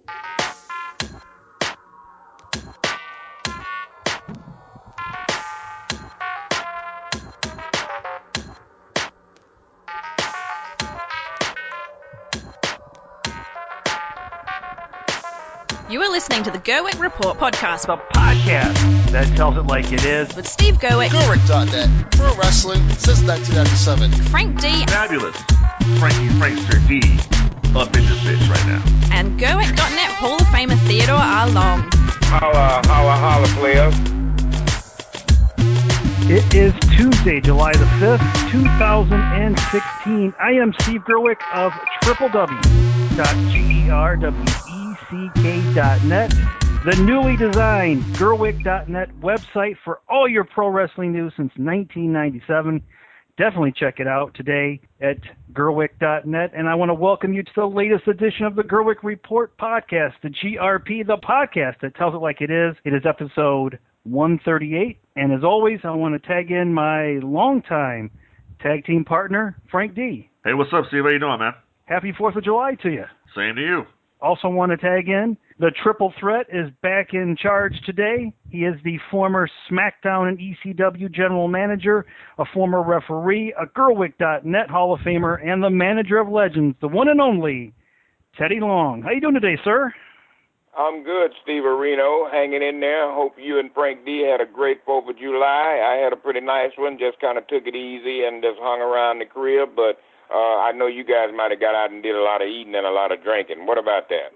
You are listening to the Gerwick Report podcast. The podcast that tells it like it is. With Steve Gerwick. Gerwick.net. Pro wrestling since 1997. Frank D. Fabulous. Frankster D. Up in this bitch right now. And Gerwick.net Hall of Famer Theodore R. Long. Holla, players. It is Tuesday, July the 5th, 2016. I am Steve Gerwick of www.gerweck.net, the newly designed Gerwick.net website for all your pro wrestling news since 1997. Definitely check it out today at Gerwick.net. And I want to welcome you to the latest edition of the Gerwick Report podcast, the GRP, the podcast that tells it like it is. It is episode 138. And as always, I want to tag in my longtime tag team partner, Frank D. Hey, what's up, Steve? How you doing, man? Happy 4th of July to you. Same to you. Also want to tag in, the Triple Threat is back in charge today. He is the former SmackDown and ECW general manager, a former referee, a Gerwick.net Hall of Famer, and the manager of legends, the one and only Teddy Long. How you doing today, sir? I'm good, Steve Areno, hanging in there. Hope you and Frank D had a great 4th of July. I had a pretty nice one, just kind of took it easy and just hung around the crib, but I know you guys might have got out and did a lot of eating and a lot of drinking. What about that?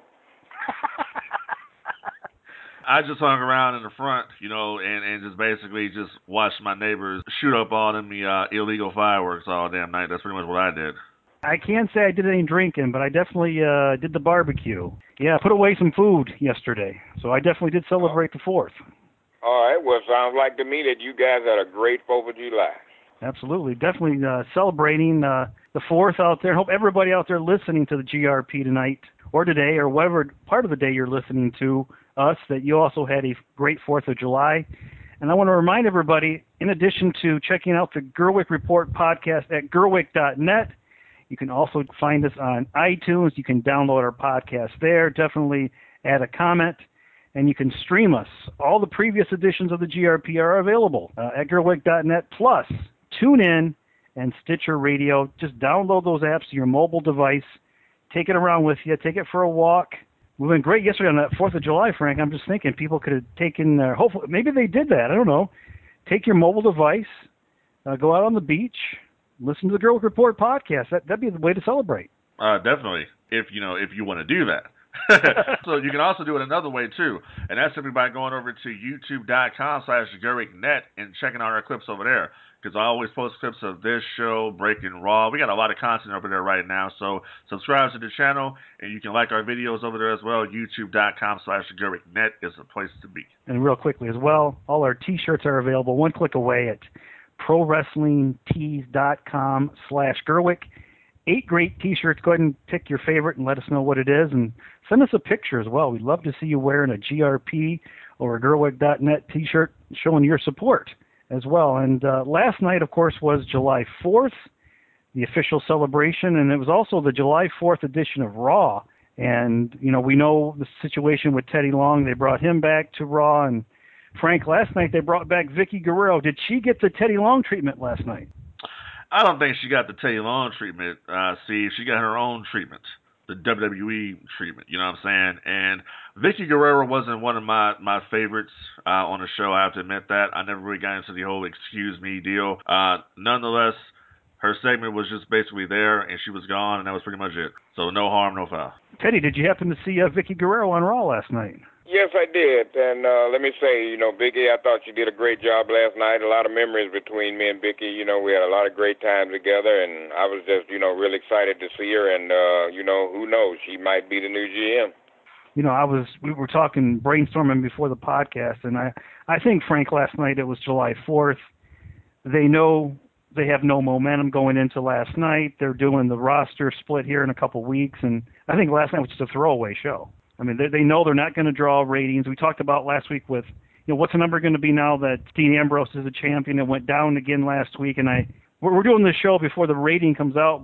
I just hung around in the front, and just basically just watched my neighbors shoot up all them illegal fireworks all damn night. That's pretty much what I did. I can't say I did any drinking, but I definitely did the barbecue. Yeah, I put away some food yesterday, so I definitely did celebrate the 4th. All right, well, it sounds like to me that you guys had a great 4th of July. Absolutely. Definitely celebrating the 4th out there. Hope everybody out there listening to the GRP tonight or today or whatever part of the day you're listening to us, that you also had a great 4th of July. And I want to remind everybody, in addition to checking out the Gerwick Report podcast at Gerwick.net, you can also find us on iTunes. You can download our podcast there. Definitely add a comment. And you can stream us. All the previous editions of the GRP are available at Gerwick.net. Plus, TuneIn and Stitcher Radio. Just download those apps to your mobile device. Take it around with you. Take it for a walk. We've been great yesterday on that 4th of July, Frank. I'm just thinking people could have taken their, hopefully, maybe they did that. I don't know. Take your mobile device, go out on the beach, listen to the Gerwick Report podcast. That'd be the way to celebrate. Definitely, if you want to do that. So you can also do it another way, too. And that's simply by going over to youtube.com/GerwickNet and checking out our clips over there. Because I always post clips of this show, Breaking Raw. We got a lot of content over there right now. So subscribe to the channel, and you can like our videos over there as well. youtube.com/GerwickNet is the place to be. And real quickly as well, all our T-shirts are available one click away at prowrestlingtees.com/Gerwick. 8 great T-shirts. Go ahead and pick your favorite and let us know what it is. And send us a picture as well. We'd love to see you wearing a GRP or a Gerwick.net T-shirt showing your support as well. And last night, of course, was July 4th, the official celebration. And it was also the July 4th edition of Raw. And, we know the situation with Teddy Long. They brought him back to Raw. And, Frank, last night they brought back Vickie Guerrero. Did she get the Teddy Long treatment last night? I don't think she got the Teddy Long treatment, Steve. She got her own treatment, the WWE treatment, you know what I'm saying? And Vickie Guerrero wasn't one of my favorites on the show, I have to admit that. I never really got into the whole excuse me deal. Nonetheless, her segment was just basically there, and she was gone, and that was pretty much it. So no harm, no foul. Teddy, did you happen to see Vickie Guerrero on Raw last night? Yes, I did. And let me say, Vickie, I thought she did a great job last night. A lot of memories between me and Vickie. We had a lot of great times together, and I was just, really excited to see her. And, who knows? She might be the new GM. We were talking, brainstorming before the podcast, and I think, Frank, last night it was July 4th. They know they have no momentum going into last night. They're doing the roster split here in a couple weeks, and I think last night was just a throwaway show. I mean, they know they're not going to draw ratings. We talked about last week with, what's the number going to be now that Dean Ambrose is a champion? It went down again last week, and we're doing this show before the rating comes out, but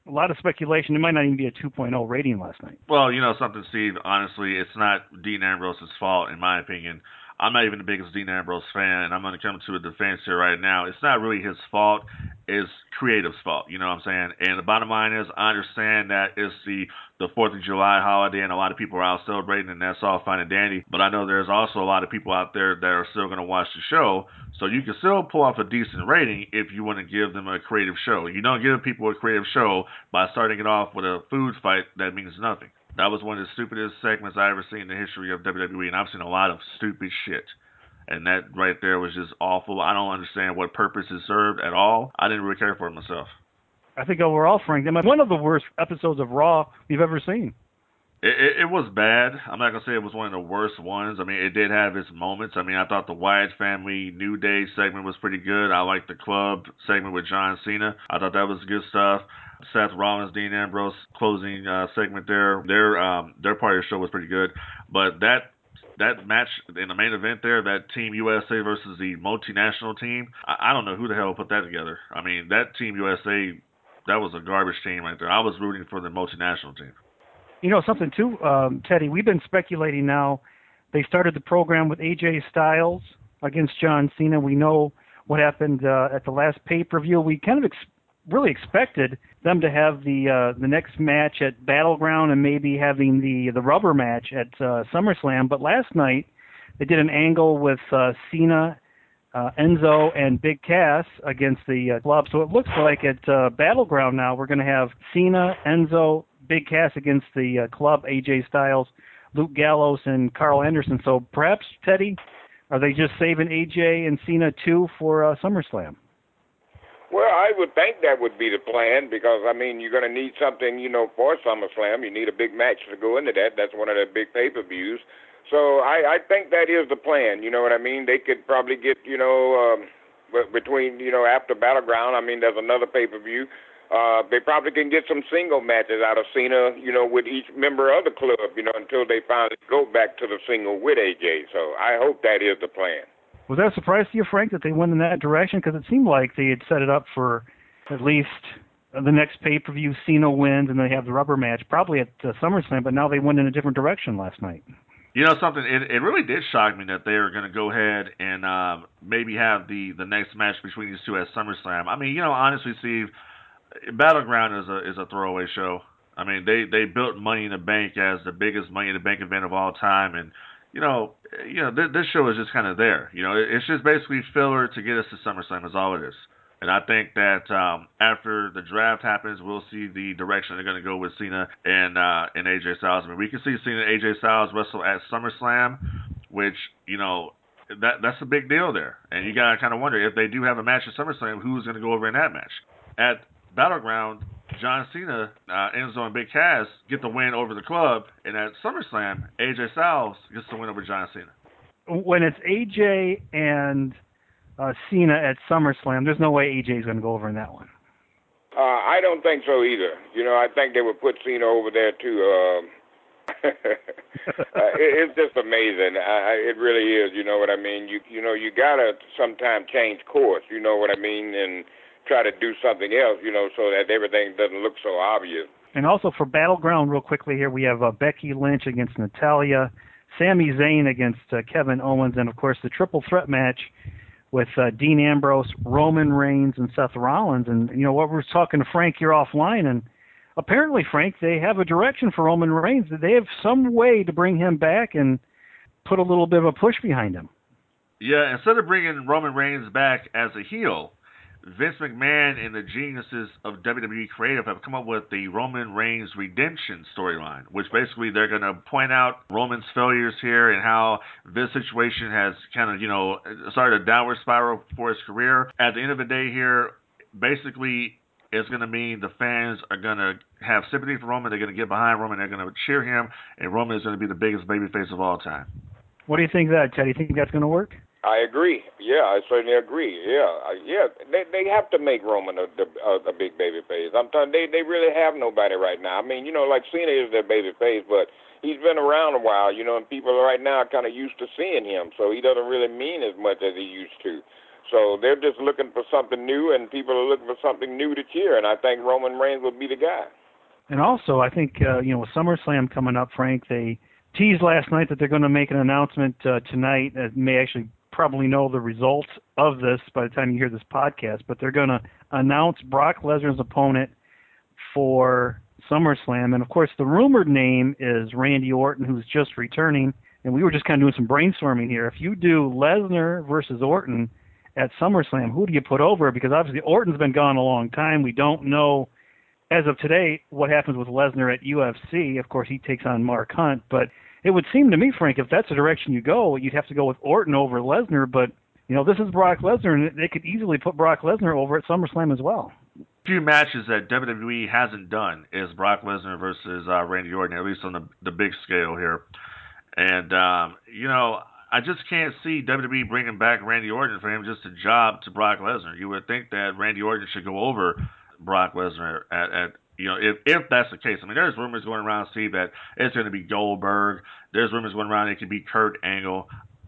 A lot of speculation. It might not even be a 2.0 rating last night. Well, you know something, Steve. Honestly, it's not Dean Ambrose's fault, in my opinion. I'm not even the biggest Dean Ambrose fan, and I'm going to come to a defense here right now. It's not really his fault. It's creative's fault. You know what I'm saying? And the bottom line is, I understand that it's the 4th of July holiday, and a lot of people are out celebrating, and that's all fine and dandy. But I know there's also a lot of people out there that are still going to watch the show. So you can still pull off a decent rating if you want to give them a creative show. You don't give people a creative show by starting it off with a food fight that means nothing. That was one of the stupidest segments I ever seen in the history of WWE, and I've seen a lot of stupid shit. And that right there was just awful. I don't understand what purpose it served at all. I didn't really care for it myself. I think overall, Frank, that might be one of the worst episodes of Raw we've ever seen. It was bad. I'm not going to say it was one of the worst ones. I mean, it did have its moments. I mean, I thought the Wyatt family New Day segment was pretty good. I liked the club segment with John Cena. I thought that was good stuff. Seth Rollins, Dean Ambrose closing segment there. Their part of the show was pretty good. But that match in the main event there, that Team USA versus the multinational team, I don't know who the hell put that together. I mean, that Team USA, that was a garbage team right there. I was rooting for the multinational team. You know something too, Teddy, we've been speculating now. They started the program with AJ Styles against John Cena. We know what happened at the last pay-per-view. We kind of really expected them to have the next match at Battleground and maybe having the rubber match at SummerSlam. But last night they did an angle with Cena, Enzo, and Big Cass against the club. So it looks like at Battleground now we're going to have Cena, Enzo, Big Cass against the club, AJ Styles, Luke Gallows, and Carl Anderson. So perhaps, Teddy, are they just saving AJ and Cena too for SummerSlam? Well, I would think that would be the plan because, I mean, you're going to need something, for SummerSlam. You need a big match to go into that. That's one of the big pay-per-views. So I think that is the plan. You know what I mean? They could probably get, between, after Battleground, I mean, there's another pay-per-view. They probably can get some single matches out of Cena, with each member of the club, until they finally go back to the single with AJ. So I hope that is the plan. Was that a surprise to you, Frank, that they went in that direction? Because it seemed like they had set it up for at least the next pay-per-view, Cena wins, and they have the rubber match, probably at SummerSlam, but now they went in a different direction last night. You know something? It really did shock me that they are going to go ahead and maybe have the next match between these two at SummerSlam. I mean, honestly, Steve, Battleground is a throwaway show. I mean, they built Money in the Bank as the biggest Money in the Bank event of all time, and this show is just kind of there. It's just basically filler to get us to SummerSlam is all it is. And I think that after the draft happens, we'll see the direction they're going to go with Cena and AJ Styles. I mean, we can see Cena and AJ Styles wrestle at SummerSlam, which, that's a big deal there. And you got to kind of wonder, if they do have a match at SummerSlam, who's going to go over in that match? At Battleground, John Cena, Enzo, and Big Cass get the win over the club, and at SummerSlam, AJ Styles gets the win over John Cena. When it's AJ and Cena at SummerSlam, there's no way AJ is going to go over in that one. I don't think so either. I think they would put Cena over there too. It's just amazing. It really is. You know what I mean? You gotta sometimes change course. You know what I mean? And try to do something else, so that everything doesn't look so obvious. And also for Battleground, real quickly here, we have Becky Lynch against Natalya, Sami Zayn against Kevin Owens, and, of course, the triple threat match with Dean Ambrose, Roman Reigns, and Seth Rollins. And, what we're talking to Frank here offline, and apparently, Frank, they have a direction for Roman Reigns. They have some way to bring him back and put a little bit of a push behind him. Yeah, instead of bringing Roman Reigns back as a heel, Vince McMahon and the geniuses of WWE Creative have come up with the Roman Reigns redemption storyline, which basically they're going to point out Roman's failures here and how this situation has kind of, started a downward spiral for his career. At the end of the day here, basically it's going to mean the fans are going to have sympathy for Roman. They're going to get behind Roman. They're going to cheer him, and Roman is going to be the biggest babyface of all time. What do you think of that, Ted? Do you think that's going to work? I agree. Yeah, I certainly agree. Yeah. They have to make Roman a big baby face. I'm telling you, they really have nobody right now. I mean, like Cena is their baby face, but he's been around a while, and people right now are kind of used to seeing him, so he doesn't really mean as much as he used to. So they're just looking for something new, and people are looking for something new to cheer, and I think Roman Reigns would be the guy. And also, I think, with SummerSlam coming up, Frank, they teased last night that they're going to make an announcement tonight. May actually probably know the results of this by the time you hear this podcast, but they're going to announce Brock Lesnar's opponent for SummerSlam. And, of course, the rumored name is Randy Orton, who's just returning. And we were just kind of doing some brainstorming here. If you do Lesnar versus Orton at SummerSlam, who do you put over? Because obviously Orton's been gone a long time. We don't know, as of today, what happens with Lesnar at UFC. Of course, he takes on Mark Hunt. But it would seem to me, Frank, if that's the direction you go, you'd have to go with Orton over Lesnar. But, this is Brock Lesnar, and they could easily put Brock Lesnar over at SummerSlam as well. Few matches that WWE hasn't done is Brock Lesnar versus Randy Orton, at least on the big scale here. And, I just can't see WWE bringing back Randy Orton for him just to job to Brock Lesnar. You would think that Randy Orton should go over Brock Lesnar if that's the case. I mean, there's rumors going around, Steve, that it's going to be Goldberg. There's rumors going around it could be Kurt Angle.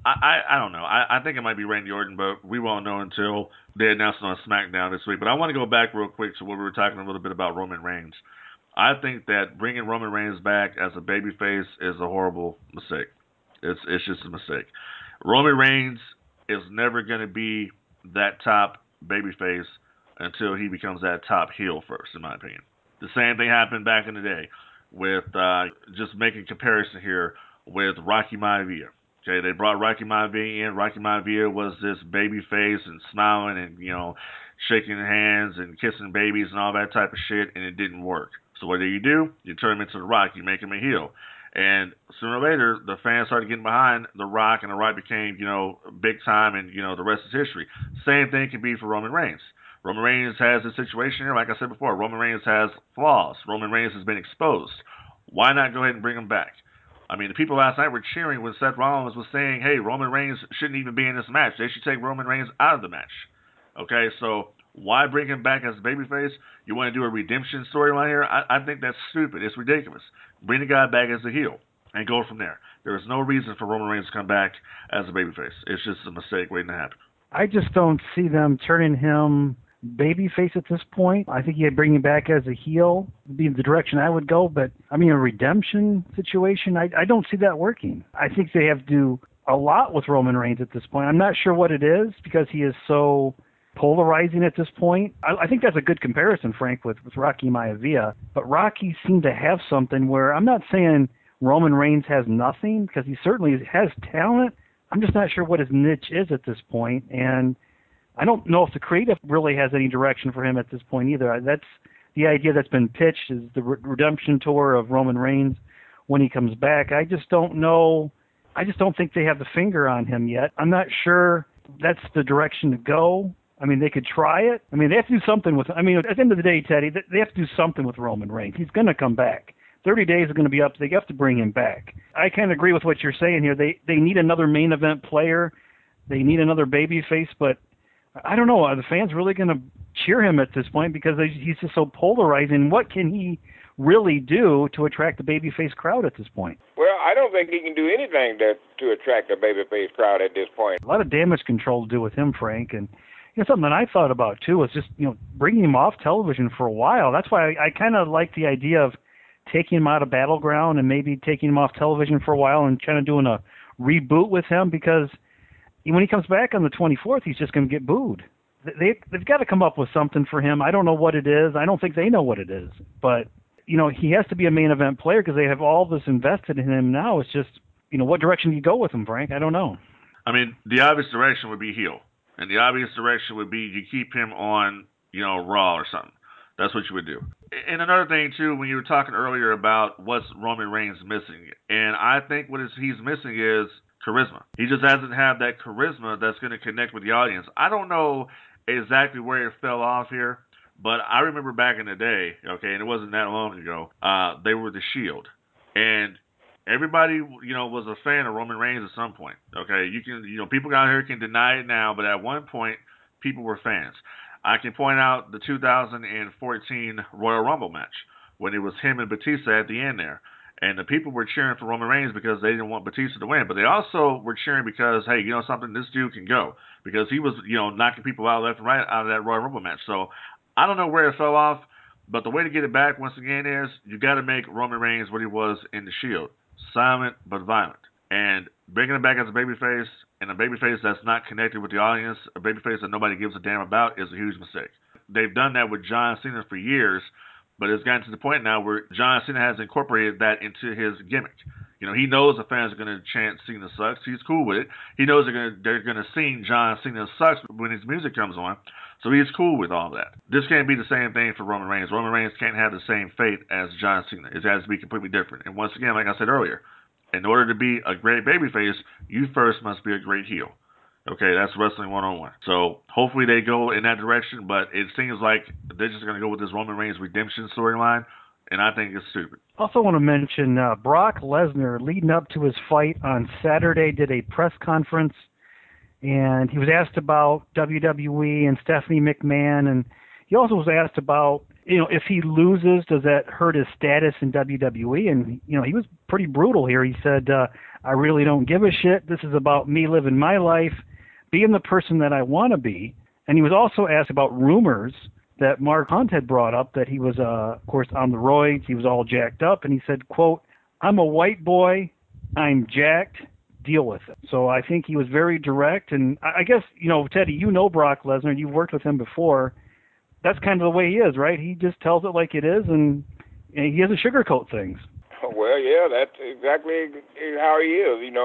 I don't know. I think it might be Randy Orton, but we won't know until they announce it on SmackDown this week. But I want to go back real quick to what we were talking a little bit about Roman Reigns. I think that bringing Roman Reigns back as a babyface is a horrible mistake. It's just a mistake. Roman Reigns is never going to be that top babyface until he becomes that top heel first, in my opinion. The same thing happened back in the day with, just making comparison here, with Rocky Maivia. Okay, they brought Rocky Maivia in. Rocky Maivia was this baby face and smiling and, shaking hands and kissing babies and all that type of shit, and it didn't work. So what do? You turn him into The Rock. You make him a heel. And sooner or later, the fans started getting behind The Rock, and The Rock became, big time, and, the rest is history. Same thing can be for Roman Reigns. Roman Reigns has a situation here, like I said before, Roman Reigns has flaws. Roman Reigns has been exposed. Why not go ahead and bring him back? I mean, the people last night were cheering when Seth Rollins was saying, hey, Roman Reigns shouldn't even be in this match. They should take Roman Reigns out of the match. Okay, so why bring him back as a babyface? You want to do a redemption storyline here? I think that's stupid. It's ridiculous. Bring the guy back as a heel and go from there. There is no reason for Roman Reigns to come back as a babyface. It's just a mistake waiting to happen. I just don't see them turning him babyface at this point. I think you'd bring him back as a heel would be the direction I would go. But, a redemption situation, I don't see that working. I think they have to do a lot with Roman Reigns at this point. I'm not sure what it is because he is so polarizing at this point. I think that's a good comparison, Frank, with Rocky Maivia. But Rocky seemed to have something where I'm not saying Roman Reigns has nothing because he certainly has talent. I'm just not sure what his niche is at this point. And I don't know if the creative really has any direction for him at this point either. That's the idea that's been pitched is the redemption tour of Roman Reigns when he comes back. I just don't know. I just don't think they have the finger on him yet. I'm not sure that's the direction to go. They could try it. They have to do something with, at the end of the day, Teddy, they have to do something with Roman Reigns. He's going to come back. 30 days is going to be up. They have to bring him back. I kind of agree with what you're saying here. They need another main event player. They need another babyface, but I don't know. Are the fans really going to cheer him at this point because he's just so polarizing? What can he really do to attract the babyface crowd at this point? Well, I don't think he can do anything to attract a babyface crowd at this point. A lot of damage control to do with him, Frank, and something that I thought about too was just bringing him off television for a while. That's why I kind of like the idea of taking him out of Battleground and maybe taking him off television for a while and kind of doing a reboot with him because when he comes back on the 24th, he's just going to get booed. They've got to come up with something for him. I don't know what it is. I don't think they know what it is. But, he has to be a main event player because they have all this invested in him now. It's just, what direction do you go with him, Frank? I don't know. The obvious direction would be heel. And the obvious direction would be you keep him on, Raw or something. That's what you would do. And another thing, too, when you were talking earlier about what's Roman Reigns missing, and I think what he's missing is charisma. He just hasn't had that charisma that's going to connect with the audience. I don't know exactly where it fell off here, but I remember back in the day, okay, and it wasn't that long ago, they were the Shield. And everybody, was a fan of Roman Reigns at some point, okay? You can, people out here can deny it now, but at one point, people were fans. I can point out the 2014 Royal Rumble match when it was him and Batista at the end there. And the people were cheering for Roman Reigns because they didn't want Batista to win, but they also were cheering because, hey, you know something, this dude can go, because he was, knocking people out left and right out of that Royal Rumble match. So I don't know where it fell off, but the way to get it back once again is you got to make Roman Reigns what he was in the Shield, silent but violent. And bringing him back as a babyface, and a babyface that's not connected with the audience, a babyface that nobody gives a damn about, is a huge mistake. They've done that with John Cena for years, but it's gotten to the point now where John Cena has incorporated that into his gimmick. He knows the fans are going to chant Cena sucks. He's cool with it. He knows they're going to sing John Cena sucks when his music comes on. So he's cool with all that. This can't be the same thing for Roman Reigns. Roman Reigns can't have the same fate as John Cena. It has to be completely different. And once again, like I said earlier, in order to be a great babyface, you first must be a great heel. Okay, that's Wrestling 101. So hopefully they go in that direction, but it seems like they're just going to go with this Roman Reigns redemption storyline, and I think it's stupid. Also want to mention Brock Lesnar, leading up to his fight on Saturday, did a press conference, and he was asked about WWE and Stephanie McMahon, and he also was asked about, if he loses, does that hurt his status in WWE? And, he was pretty brutal here. He said, I really don't give a shit. This is about me living my life, being the person that I want to be. And he was also asked about rumors that Mark Hunt had brought up, that he was, of course, on the roids. He was all jacked up. And he said, quote, I'm a white boy. I'm jacked. Deal with it. So I think he was very direct. And I guess, Teddy, Brock Lesnar. You've worked with him before. That's kind of the way he is, right? He just tells it like it is, and he doesn't sugarcoat things. Well, yeah, that's exactly how he is. He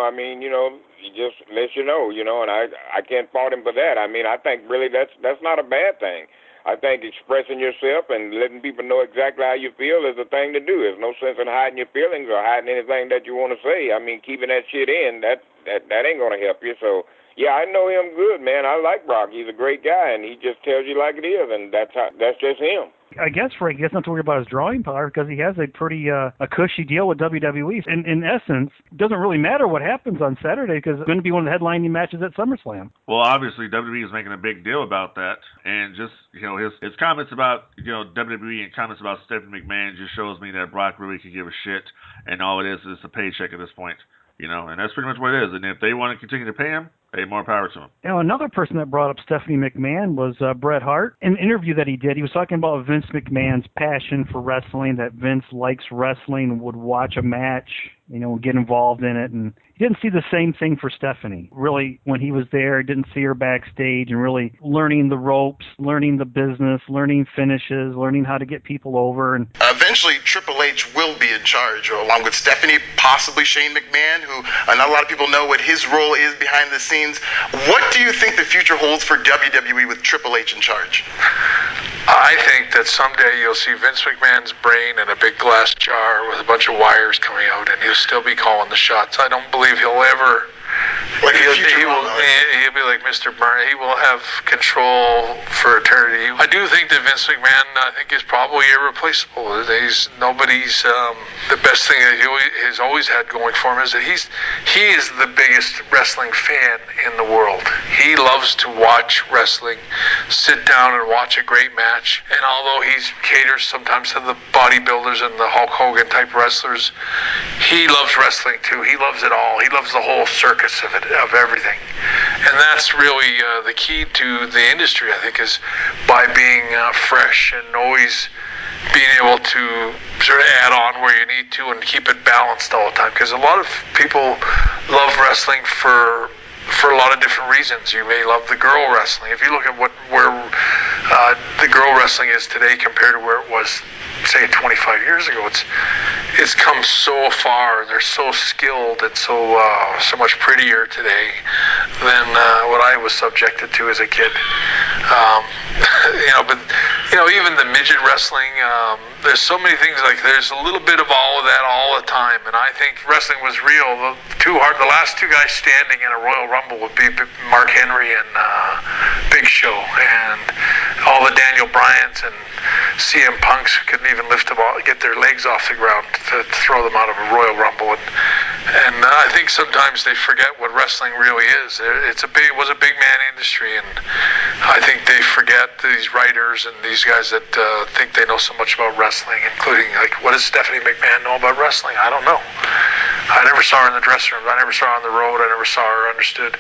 just lets you know, and I can't fault him for that. I think really that's not a bad thing. I think expressing yourself and letting people know exactly how you feel is the thing to do. There's no sense in hiding your feelings or hiding anything that you want to say. Keeping that shit in, that ain't going to help you. So, yeah, I know him good, man. I like Brock. He's a great guy, and he just tells you like it is, and that's just him. I guess, Frank, he doesn't have to worry about his drawing power because he has a pretty a cushy deal with WWE. In essence, it doesn't really matter what happens on Saturday because it's going to be one of the headlining matches at SummerSlam. Well, obviously, WWE is making a big deal about that. And just, his comments about, WWE and comments about Stephanie McMahon just shows me that Brock really could give a shit. And all it is a paycheck at this point. And that's pretty much what it is. And if they want to continue to pay him, hey, more power to him. Another person that brought up Stephanie McMahon was Bret Hart. In an interview that he did, he was talking about Vince McMahon's passion for wrestling, that Vince likes wrestling and would watch a match, get involved in it. And he didn't see the same thing for Stephanie. Really, when he was there, didn't see her backstage and really learning the ropes, learning the business, learning finishes, learning how to get people over. And eventually, Triple H will be in charge, along with Stephanie, possibly Shane McMahon, who not a lot of people know what his role is behind the scenes. What do you think the future holds for WWE with Triple H in charge? I think that someday you'll see Vince McMahon's brain in a big glass jar with a bunch of wires coming out, and he'll still be calling the shots. I don't believe he'll ever... Like he'll be like Mr. Byrne. He will have control for eternity. I do think that Vince McMahon, is probably irreplaceable. The best thing that he has always had going for him is that he is the biggest wrestling fan in the world. He loves to watch wrestling, sit down and watch a great match. And although he caters sometimes to the bodybuilders and the Hulk Hogan type wrestlers, he loves wrestling too. He loves it all. He loves the whole circus of everything. And that's really the key to the industry, I think, is by being fresh and always being able to sort of add on where you need to and keep it balanced all the time. Because a lot of people love wrestling for a lot of different reasons. You may love the girl wrestling. If you look at where the girl wrestling is today compared to where it was, say, 25 years ago, it's come so far. They're so skilled and so much prettier today than what I was subjected to as a kid. Even the midget wrestling, there's so many things, like there's a little bit of all of that all the time, and I think wrestling was real. The last two guys standing in a Royal Rumble would be Mark Henry and Big Show, and all the Daniel Bryans and CM Punks couldn't even get their legs off the ground to throw them out of a Royal Rumble. And And I think sometimes they forget what wrestling really is. It was a big man industry, and I think they forget, these writers and these guys that think they know so much about wrestling, including, like, what does Stephanie McMahon know about wrestling? I don't know. I never saw her in the dressing room. I never saw her on the road. I never saw her understood.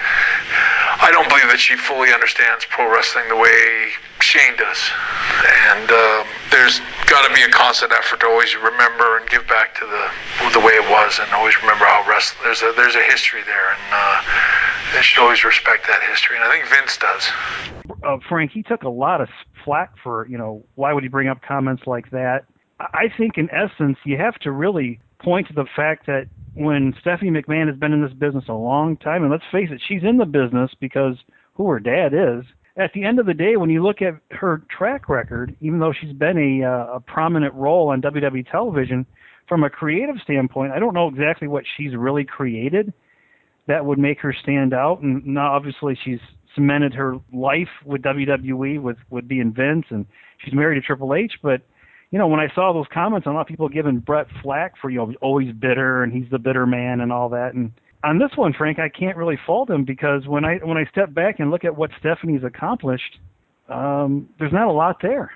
I don't believe that she fully understands pro wrestling the way Shane does. And there's got to be a constant effort to always remember and give back to the way it was, and always remember how wrestling. There's a history there, and they should always respect that history. And I think Vince does. Frank, he took a lot of flack for, why would he bring up comments like that? I think in essence, you have to really point to the fact that when Stephanie McMahon has been in this business a long time, and let's face it, she's in the business because who her dad is. At the end of the day, when you look at her track record, even though she's been a prominent role on WWE television, from a creative standpoint, I don't know exactly what she's really created that would make her stand out. And now, obviously, she's cemented her life with WWE, with being Vince, and she's married to Triple H. But, when I saw those comments, a lot of people giving Brett flack for, always bitter, and he's the bitter man and all that. And on this one, Frank, I can't really fault him, because when I step back and look at what Stephanie's accomplished, there's not a lot there.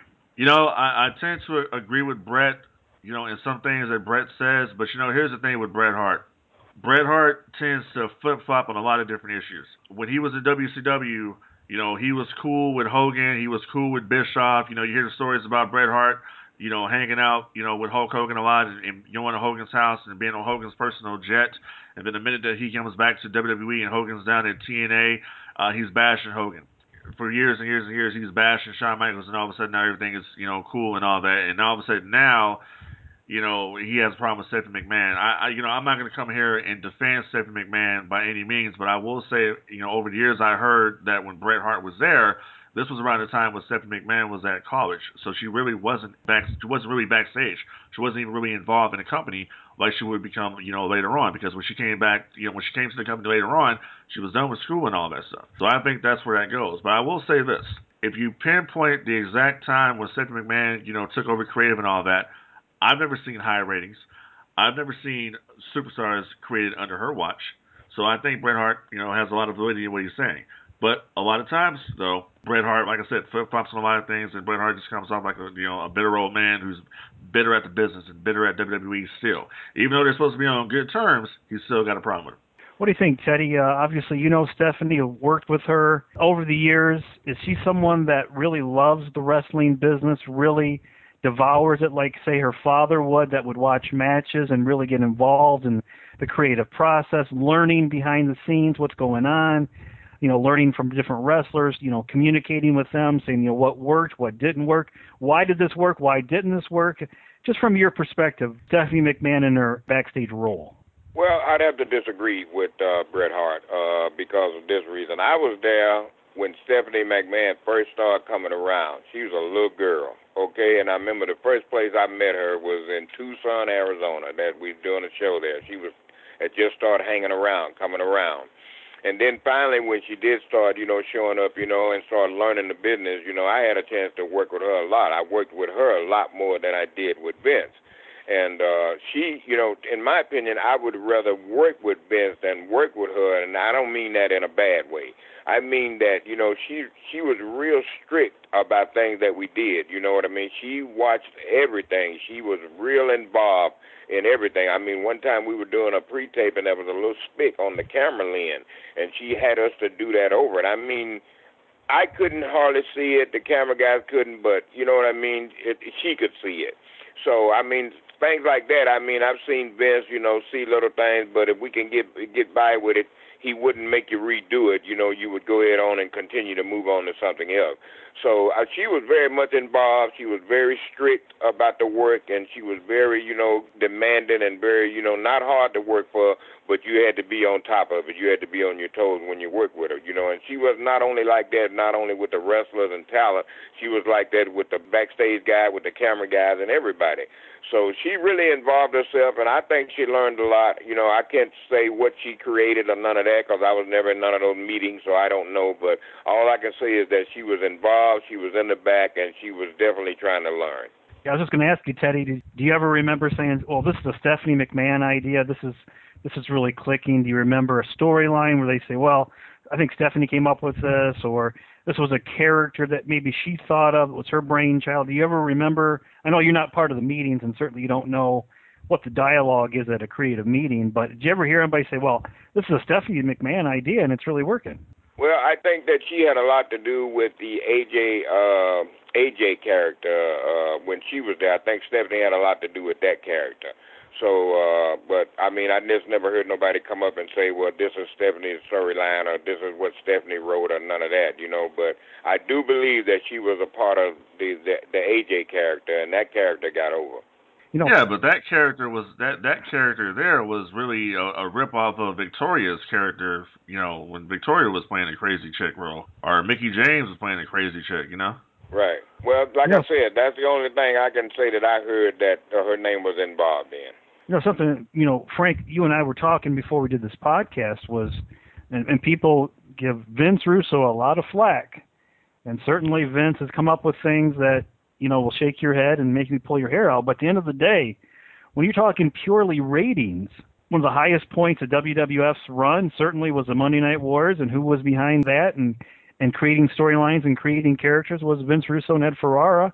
I tend to agree with Bret, in some things that Bret says, but here's the thing with Bret Hart. Bret Hart tends to flip-flop on a lot of different issues. When he was in WCW, he was cool with Hogan, he was cool with Bischoff. You hear the stories about Bret Hart, hanging out, with Hulk Hogan a lot, and going to Hogan's house and being on Hogan's personal jet. And then the minute that he comes back to WWE and Hogan's down at TNA, he's bashing Hogan. For years and years and years, he's bashing Shawn Michaels, and all of a sudden now everything is, cool and all that. And all of a sudden now, he has a problem with Stephanie McMahon. I'm not going to come here and defend Stephanie McMahon by any means, but I will say, over the years I heard that when Bret Hart was there, this was around the time when Stephanie McMahon was at college, so she really wasn't really backstage. She wasn't even really involved in the company like she would become, later on. Because when she came back, when she came to the company later on, she was done with school and all that stuff. So I think that's where that goes. But I will say this: if you pinpoint the exact time when Stephanie McMahon, took over creative and all that, I've never seen high ratings. I've never seen superstars created under her watch. So I think Bret Hart, has a lot of validity in what he's saying. But a lot of times, though, Bret Hart, like I said, flip-flops on a lot of things, and Bret Hart just comes off like a bitter old man who's bitter at the business and bitter at WWE still. Even though they're supposed to be on good terms, he's still got a problem with her. What do you think, Teddy? Obviously, Stephanie, worked with her over the years. Is she someone that really loves the wrestling business, really devours it like, say, her father would, that would watch matches and really get involved in the creative process, learning behind the scenes what's going on? Learning from different wrestlers, communicating with them, saying, what worked, what didn't work, why did this work, why didn't this work? Just from your perspective, Stephanie McMahon and her backstage role. Well, I'd have to disagree with Bret Hart because of this reason. I was there when Stephanie McMahon first started coming around. She was a little girl, okay? And I remember the first place I met her was in Tucson, Arizona, that we were doing a show there. She had just started hanging around, coming around. And then finally, when she did start, showing up, and started learning the business, I had a chance to work with her a lot. I worked with her a lot more than I did with Vince. And she, in my opinion, I would rather work with Vince than work with her, and I don't mean that in a bad way. I mean that, she was real strict about things that we did, you know what I mean? She watched everything. She was real involved in everything. I mean, one time we were doing a pre-tape, and there was a little spick on the camera lens, and she had us to do that over it. I mean, I couldn't hardly see it. The camera guys couldn't, but you know what I mean? She could see it. So, I mean, things like that. I mean, I've seen Vince, see little things, but if we can get by with it, he wouldn't make you redo it. You would go ahead on and continue to move on to something else. So she was very much involved. She was very strict about the work, and she was very, demanding and very, not hard to work for, but you had to be on top of it. You had to be on your toes when you worked with her, and she was not only like that, not only with the wrestlers and talent, she was like that with the backstage guy, with the camera guys and everybody. So she really involved herself, and I think she learned a lot. I can't say what she created or none of that because I was never in none of those meetings, so I don't know. But all I can say is that she was involved, she was in the back, and she was definitely trying to learn. I was just going to ask you, Teddy, do you ever remember saying, well, this is a Stephanie McMahon idea, this is really clicking? Do you remember a storyline where they say, well, I think Stephanie came up with this, or this was a character that maybe she thought of, it was her brainchild? Do you ever remember? I know you're not part of the meetings, and certainly you don't know what the dialogue is at a creative meeting, but did you ever hear anybody say, well, this is a Stephanie McMahon idea, and it's really working? Well, I think that she had a lot to do with the AJ character when she was there. I think Stephanie had a lot to do with that character. So, but I mean, I just never heard nobody come up and say, well, this is Stephanie's storyline, or this is what Stephanie wrote, or none of that, you know. But I do believe that she was a part of the AJ character, and that character got over. You know, yeah, but that character was that character there was really a rip off of Victoria's character. You know, when Victoria was playing a crazy chick role, or Mickey James was playing a crazy chick. You know. Right. Well, like I said, that's the only thing I can say that I heard that her name was involved in. You know, something, you know, Frank, you and I were talking before we did this podcast was, and people give Vince Russo a lot of flack, and certainly Vince has come up with things that, you know, will shake your head and make you pull your hair out. But at the end of the day, when you're talking purely ratings, one of the highest points of WWF's run certainly was the Monday Night Wars, and who was behind that and creating storylines and creating characters was Vince Russo and Ed Ferrara.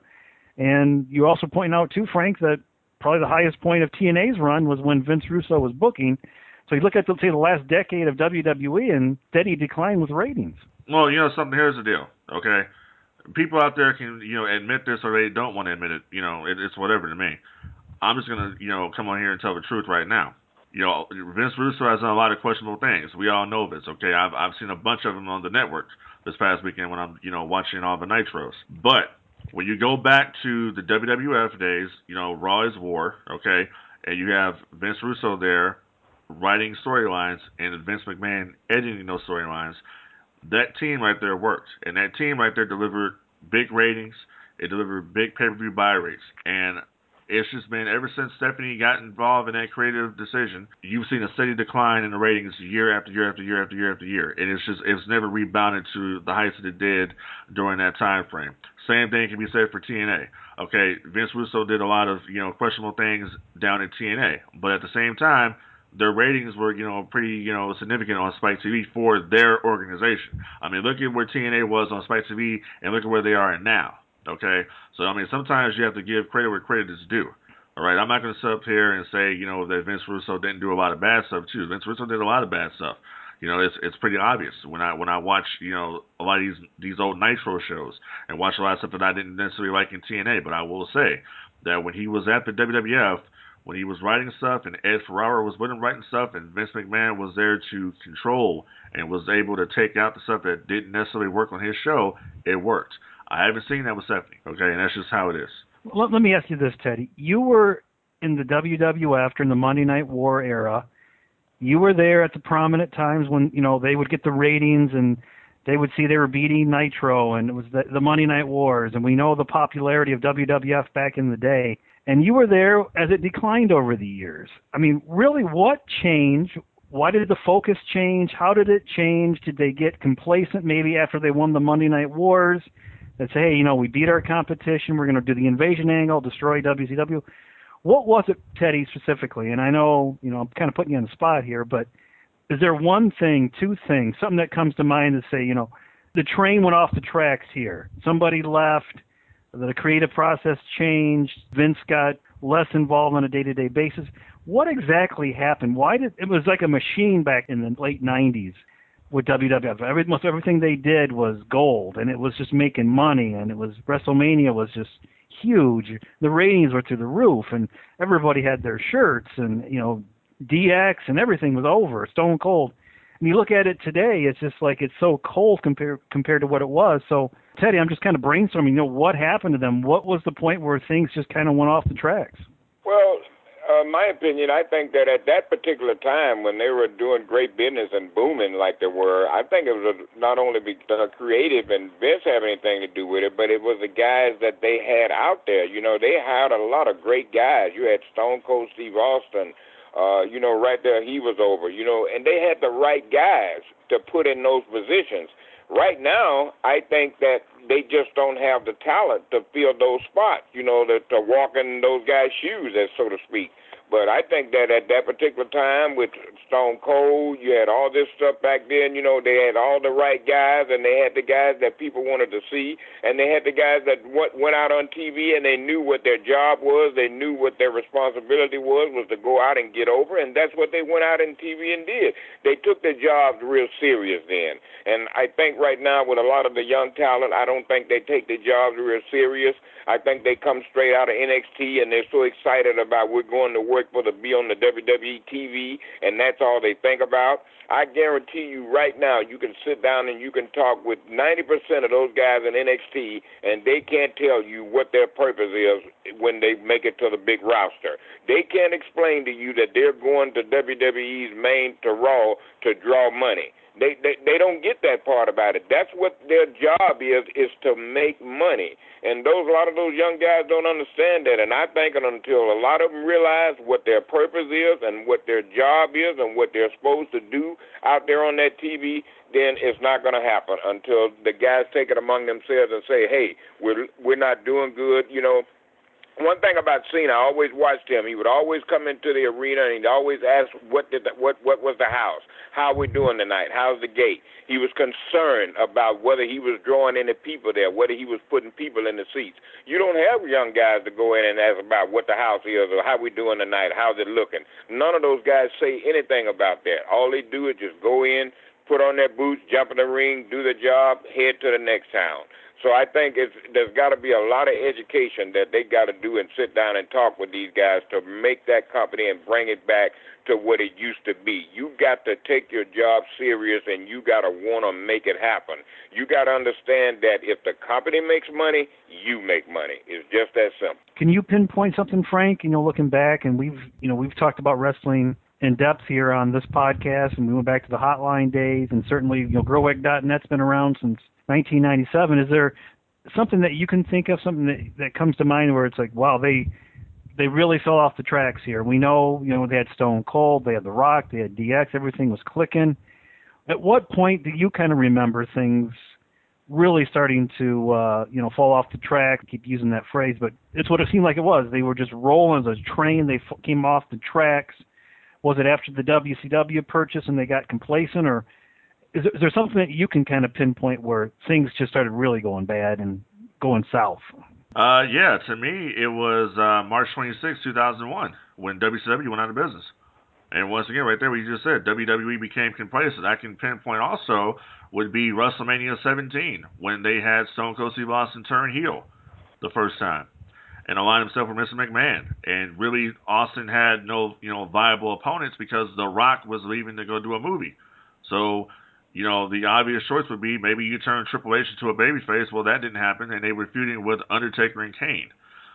And you also point out, too, Frank, that probably the highest point of TNA's run was when Vince Russo was booking. So you look at, let's say, the last decade of WWE and steady decline with ratings. Well, you know something, here's the deal, okay? People out there can, you know, admit this or they don't want to admit it. You know, it's whatever to me. I'm just going to, you know, come on here and tell the truth right now. You know, Vince Russo has done a lot of questionable things. We all know this, okay? I've seen a bunch of them on the network this past weekend when I'm, you know, watching all the Nitros. But when you go back to the WWF days, you know, Raw is War, okay? And you have Vince Russo there writing storylines and Vince McMahon editing those storylines. That team right there worked. And that team right there delivered big ratings. It delivered big pay-per-view buy rates. And it's just been, ever since Stephanie got involved in that creative decision, you've seen a steady decline in the ratings year after year after year after year after year. And it's never rebounded to the heights that it did during that time frame. Same thing can be said for TNA. Okay, Vince Russo did a lot of, you know, questionable things down at TNA. But at the same time, their ratings were, you know, pretty, you know, significant on Spike TV for their organization. I mean, look at where TNA was on Spike TV and look at where they are now. Okay, so I mean, sometimes you have to give credit where credit is due. All right, I'm not going to sit up here and say, you know, that Vince Russo didn't do a lot of bad stuff too. Vince Russo did a lot of bad stuff. You know, it's pretty obvious when I watch, you know, a lot of these old Nitro shows and watch a lot of stuff that I didn't necessarily like in TNA. But I will say that when he was at the WWF, when he was writing stuff and Ed Ferrara was with him writing stuff and Vince McMahon was there to control and was able to take out the stuff that didn't necessarily work on his show, it worked. I haven't seen that with Stephanie, okay, and that's just how it is. Let me ask you this, Teddy. You were in the WWF during the Monday Night War era. You were there at the prominent times when, you know, they would get the ratings and they would see they were beating Nitro, and it was the Monday Night Wars, and we know the popularity of WWF back in the day. And you were there as it declined over the years. I mean, really, what changed? Why did the focus change? How did it change? Did they get complacent maybe after they won the Monday Night Wars? That say, hey, you know, we beat our competition. We're going to do the invasion angle, destroy WCW. What was it, Teddy, specifically? And I know, you know, I'm kind of putting you on the spot here, but is there one thing, two things, something that comes to mind to say, you know, the train went off the tracks here. Somebody left. The creative process changed. Vince got less involved on a day-to-day basis. What exactly happened? It was like a machine back in the late 90s with WWF. Most everything they did was gold, and it was just making money, and WrestleMania was just huge. The ratings were through the roof, and everybody had their shirts, and, you know, DX and everything was over, Stone Cold. And you look at it today, it's just like it's so cold compared to what it was. So, Teddy, I'm just kind of brainstorming, you know, what happened to them? What was the point where things just kind of went off the tracks? Well, my opinion, I think that at that particular time when they were doing great business and booming like they were, I think it was not only creative and Vince have anything to do with it, but it was the guys that they had out there. You know, they hired a lot of great guys. You had Stone Cold Steve Austin. You know, right there, he was over, you know, and they had the right guys to put in those positions. Right now, I think that they just don't have the talent to fill those spots, to walk in those guys' shoes, as so to speak. But I think that at that particular time with Stone Cold, you had all this stuff back then. They had all the right guys, and they had the guys that people wanted to see, and they had the guys that went out on TV, and they knew what their job was. They knew what their responsibility was to go out and get over, and that's what they went out on TV and did. They took their jobs real serious then. And I think right now with a lot of the young talent, I don't think they take their jobs real serious. I think they come straight out of NXT, and they're so excited about we're going to work for to be on the WWE TV, and that's all they think about. I guarantee you right now you can sit down and you can talk with 90% of those guys in NXT, and they can't tell you what their purpose is when they make it to the big roster. They can't explain to you that they're going to WWE's main to Raw to draw money. They don't get that part about it. That's what their job is to make money. And a lot of those young guys don't understand that. And I think until a lot of them realize what their purpose is and what their job is and what they're supposed to do out there on that TV, then it's not going to happen until the guys take it among themselves and say, hey, we're not doing good, One thing about Cena, I always watched him. He would always come into the arena and he'd always ask what was the house, how we doing tonight, how's the gate. He was concerned about whether he was drawing any people there, whether he was putting people in the seats. You don't have young guys to go in and ask about what the house is or how we doing tonight, how's it looking. None of those guys say anything about that. All they do is just go in, put on their boots, jump in the ring, do the job, head to the next town. So I think there's got to be a lot of education that they got to do and sit down and talk with these guys to make that company and bring it back to what it used to be. You got to take your job serious, and you got to want to make it happen. You got to understand that if the company makes money, you make money. It's just that simple. Can you pinpoint something, Frank? Looking back, and we've talked about wrestling in depth here on this podcast, and we went back to the Hotline days, and certainly, Groweg.net's been around since 1997. Is there something that you can think of, something that comes to mind where it's like, wow, they really fell off the tracks here? We know, they had Stone Cold, they had The Rock, they had DX, everything was clicking. At what point do you kind of remember things really starting to, fall off the track? I keep using that phrase, but it's what it seemed like it was. They were just rolling as a train. They came off the tracks. Was it after the WCW purchase and they got complacent, or is there something that you can kind of pinpoint where things just started really going bad and going south? Yeah, to me, it was March 26, 2001, when WCW went out of business. And once again, right there, what you just said, WWE became complacent. I can pinpoint also would be WrestleMania 17, when they had Stone Cold Steve Austin turn heel the first time and align himself with Mr. McMahon. And really, Austin had no, viable opponents because The Rock was leaving to go do a movie. So, the obvious choice would be maybe you turn Triple H into a babyface. Well, that didn't happen, and they were feuding with Undertaker and Kane.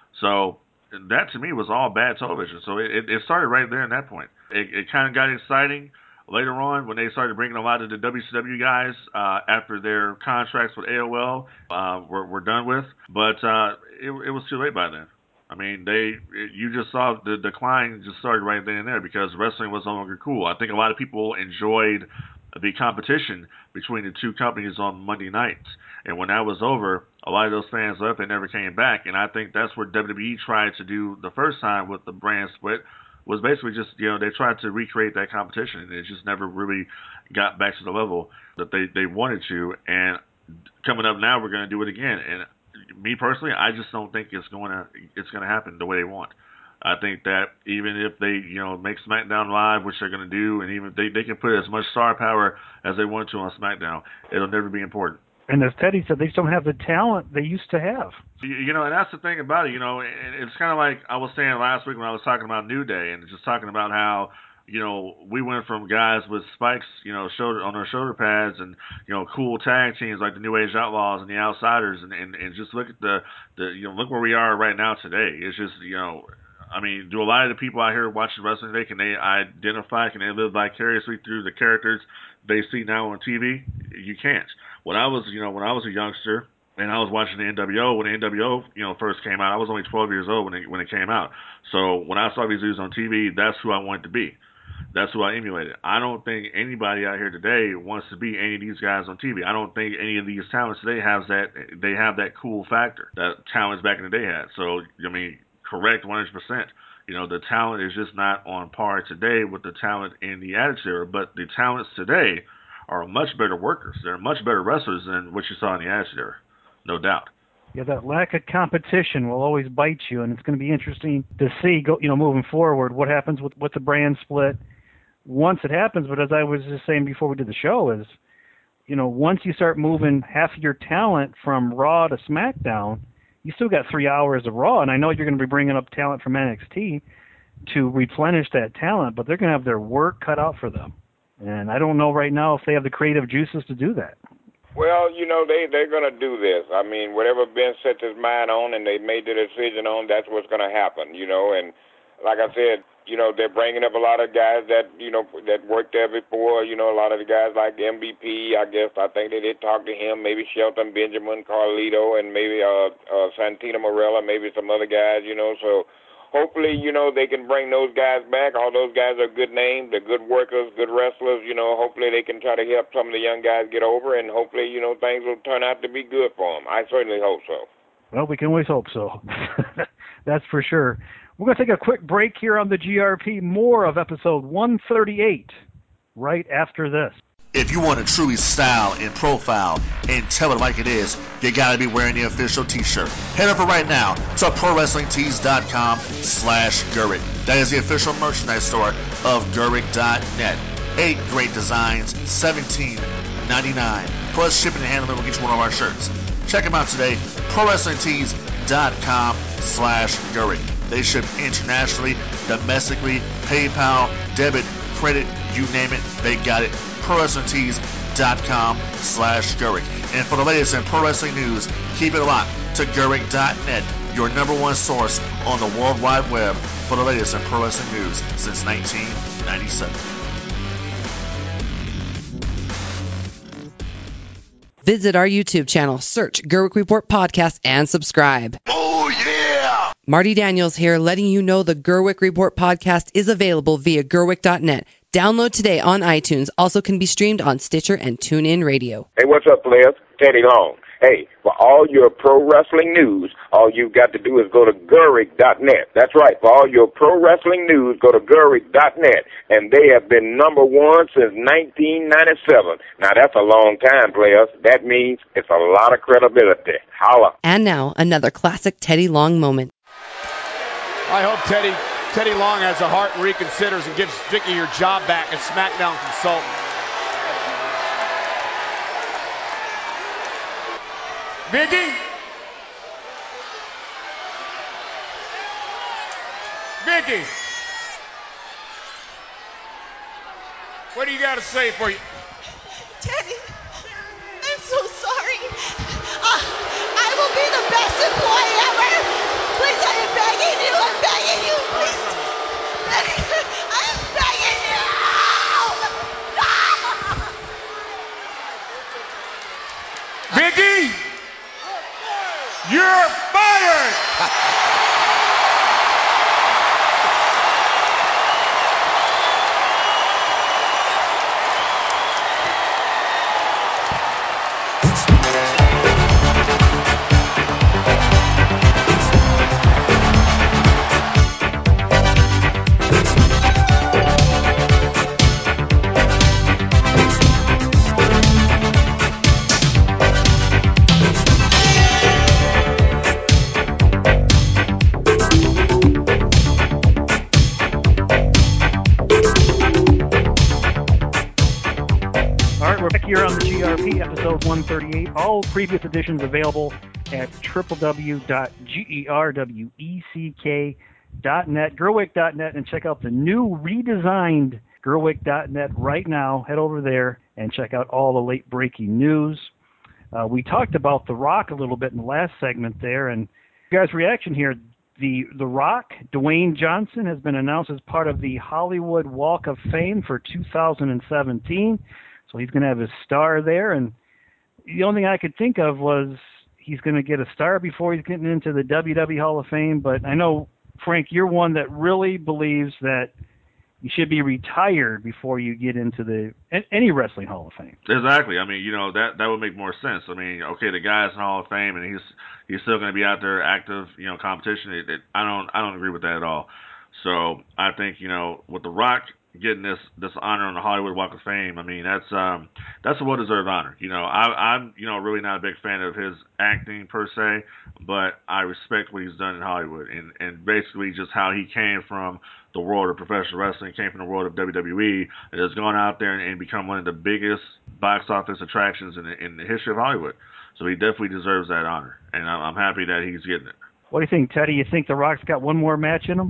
So that, to me, was all bad television. So it started right there at that point. It kind of got exciting later on when they started bringing a lot of the WCW guys after their contracts with AOL were done with. But it was too late by then. I mean, you just saw the decline just started right then and there because wrestling was no longer cool. I think a lot of people enjoyed the competition between the two companies on Monday nights. And when that was over, a lot of those fans left and never came back. And I think that's what WWE tried to do the first time with the brand split, was basically just, they tried to recreate that competition. And it just never really got back to the level that they wanted to. And coming up now, we're going to do it again. And me personally, I just don't think it's going to happen the way they want. I think that even if they, make SmackDown Live, which they're going to do, and even if they can put as much star power as they want to on SmackDown, it'll never be important. And as Teddy said, they just don't have the talent they used to have. And that's the thing about it, it's kind of like I was saying last week when I was talking about New Day and just talking about how, we went from guys with spikes, on their shoulder pads and, cool tag teams like the New Age Outlaws and the Outsiders and just look at look where we are right now today. It's just, I mean, do a lot of the people out here watching wrestling today, can they identify, can they live vicariously through the characters they see now on TV? You can't. When I was a youngster and I was watching the NWO, when the NWO, first came out, I was only 12 years old when it came out. So when I saw these dudes on TV, that's who I wanted to be. That's who I emulated. I don't think anybody out here today wants to be any of these guys on TV. I don't think any of these talents today have that cool factor that talents back in the day had. So, I mean, correct 100%. The talent is just not on par today with the talent in the Attitude Era, but the talents today are much better workers. They're much better wrestlers than what you saw in the Attitude Era, no doubt. Yeah, that lack of competition will always bite you, and it's going to be interesting to see, moving forward, what happens with the brand split once it happens. But as I was just saying before we did the show is, once you start moving half of your talent from Raw to SmackDown, you still got 3 hours of Raw, and I know you're going to be bringing up talent from NXT to replenish that talent, but they're going to have their work cut out for them. And I don't know right now if they have the creative juices to do that. Well, they're going to do this. I mean, whatever Vince sets his mind on and they made the decision on, that's what's going to happen, And like I said, they're bringing up a lot of guys that, that worked there before, a lot of the guys like MVP, I think they did talk to him, maybe Shelton Benjamin, Carlito, and maybe Santino Marella, maybe some other guys, so hopefully, they can bring those guys back. All those guys are good names, they're good workers, good wrestlers, hopefully they can try to help some of the young guys get over, and hopefully, things will turn out to be good for them. I certainly hope so. Well, we can always hope so. That's for sure. We're going to take a quick break here on the GRP. More of episode 138 right after this. If you want to truly style and profile and tell it like it is, you got to be wearing the official t-shirt. Head over right now to ProWrestlingTees.com/Gurik. That is the official merchandise store of Gurik.net. 8 great designs, $17.99. Plus shipping and handling will get you one of our shirts. Check them out today, ProWrestlingTees.com/Gurik. They ship internationally, domestically, PayPal, debit, credit, you name it, they got it. ProWrestlingTees.com/Gurik. And for the latest in pro wrestling news, keep it locked to Gurik.net, your number one source on the World Wide Web for the latest in pro wrestling news since 1997. Visit our YouTube channel, search Gurik Report Podcast, and subscribe. Oh, yeah! Marty Daniels here, letting you know the Gurik Report Podcast is available via Gurik.net. Download today on iTunes. Also can be streamed on Stitcher and TuneIn Radio. Hey, what's up, players? Teddy Long. Hey, for all your pro wrestling news, all you've got to do is go to Gurik.net. That's right. For all your pro wrestling news, go to Gurik.net. And they have been number one since 1997. Now, that's a long time, players. That means it's a lot of credibility. Holla. And now, another classic Teddy Long moment. I hope Teddy Long has a heart and reconsiders and gives Vicky your job back as SmackDown consultant. Vicky? Vicky? What do you got to say for you? Teddy, I'm so sorry. I will be the best employee ever. Please, I am begging you. I'm begging you. Please. Teddy, I am begging you. No! Vicky? You're fired! Here on the GRP, episode 138. All previous editions available at www.gerweck.net, Gurik.net, and check out the new redesigned Gurik.net right now. Head over there and check out all the late breaking news. We talked about The Rock a little bit in the last segment there, and you guys' reaction here. The Rock, Dwayne Johnson, has been announced as part of the Hollywood Walk of Fame for 2017. So he's going to have his star there, and the only thing I could think of was he's going to get a star before he's getting into the WWE Hall of Fame. But I know, Frank, you're one that really believes that you should be retired before you get into any wrestling Hall of Fame. Exactly. I mean, that would make more sense. I mean, okay, the guy's in Hall of Fame and he's still going to be out there active, competition. I don't agree with that at all. So I think with The Rock getting this honor on the Hollywood Walk of Fame, I mean that's a well-deserved honor. I'm really not a big fan of his acting per se, but I respect what he's done in Hollywood and basically just how he came from the world of professional wrestling, came from the world of WWE, and has gone out there and become one of the biggest box office attractions in the history of Hollywood. So he definitely deserves that honor, and I'm happy that he's getting it. What do you think, Teddy? You think The Rock's got one more match in him?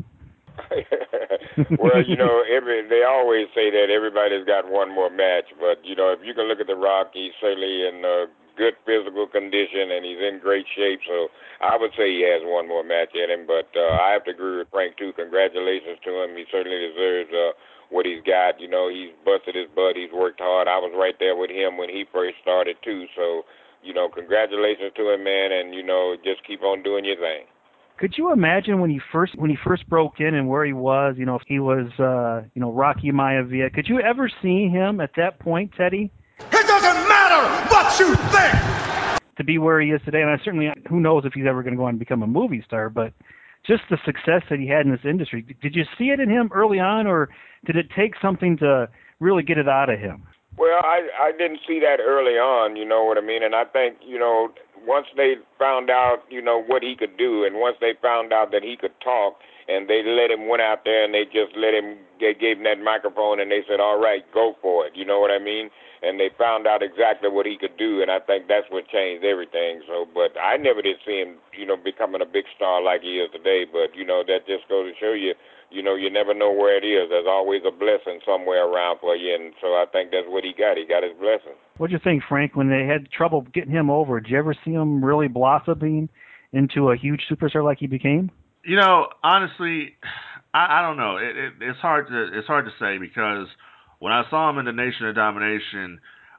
Well, they always say that everybody's got one more match, but if you can look at The Rock, he's certainly in good physical condition and he's in great shape. So I would say he has one more match in him, but I have to agree with Frank too. Congratulations to him. He certainly deserves what he's got. He's busted his butt. He's worked hard. I was right there with him when he first started too. So congratulations to him, man, and just keep on doing your thing. Could you imagine when he first broke in and where he was? If he was, Rocky Maivia. Could you ever see him at that point, Teddy? It doesn't matter what you think. To be where he is today, and certainly, who knows if he's ever going to go on and become a movie star? But just the success that he had in this industry. Did you see it in him early on, or did it take something to really get it out of him? Well, I didn't see that early on. You know what I mean? And I think once they found out, what he could do, and once they found out that he could talk, and they let him went out there and they gave him that microphone and they said, all right, go for it. You know what I mean? And they found out exactly what he could do, and I think that's what changed everything. So, but I never did see him, becoming a big star like he is today. But, that just goes to show you, you never know where it is. There's always a blessing somewhere around for you, and so I think that's what he got. He got his blessing. What do you think, Frank, when they had trouble getting him over? Did you ever see him really blossoming into a huge superstar like he became? Honestly, I don't know. It's hard to say because when I saw him in the Nation of Domination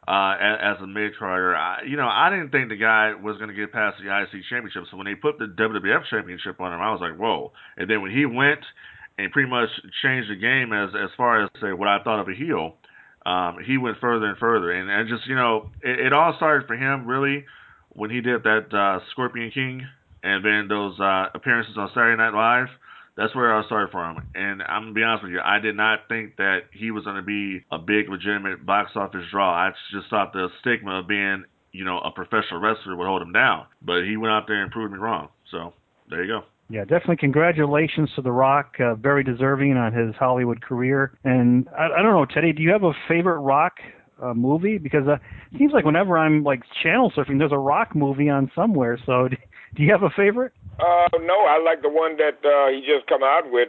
as a mid-carder, I didn't think the guy was going to get past the IC Championship. So when they put the WWF Championship on him, I was like, whoa. And then when he went and pretty much changed the game as far as, say, what I thought of a heel, he went further and further. And just, it all started for him, really, when he did that Scorpion King and then those appearances on Saturday Night Live. That's where I started for him. And I'm going to be honest with you, I did not think that he was going to be a big, legitimate box office draw. I just thought the stigma of being, a professional wrestler would hold him down. But he went out there and proved me wrong. So there you go. Yeah, definitely congratulations to The Rock. Very deserving on his Hollywood career. And I don't know, Teddy, do you have a favorite Rock movie? Because it seems like whenever I'm channel surfing, there's a Rock movie on somewhere. So do you have a favorite? No, I like the one that he just come out with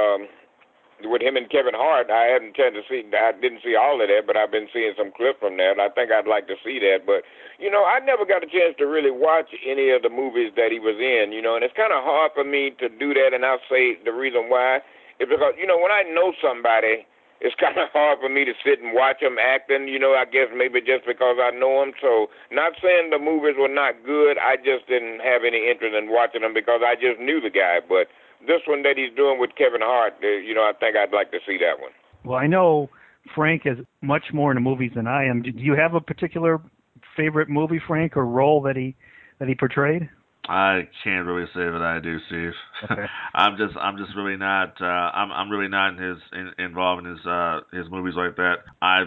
him and Kevin Hart. I haven't had to see. I didn't see all of that, but I've been seeing some clip from that. I think I'd like to see that. But I never got a chance to really watch any of the movies that he was in. And it's kind of hard for me to do that. And I'll say the reason why is because when I know somebody, it's kind of hard for me to sit and watch them acting, I guess maybe just because I know them. So not saying the movies were not good, I just didn't have any interest in watching them because I just knew the guy. But this one that he's doing with Kevin Hart, I think I'd like to see that one. Well, I know Frank is much more into movies than I am. Do you have a particular favorite movie, Frank, or role that he portrayed? I can't really say that I do, Steve. Okay. I'm just really not. I'm really not involved in his movies like that. I've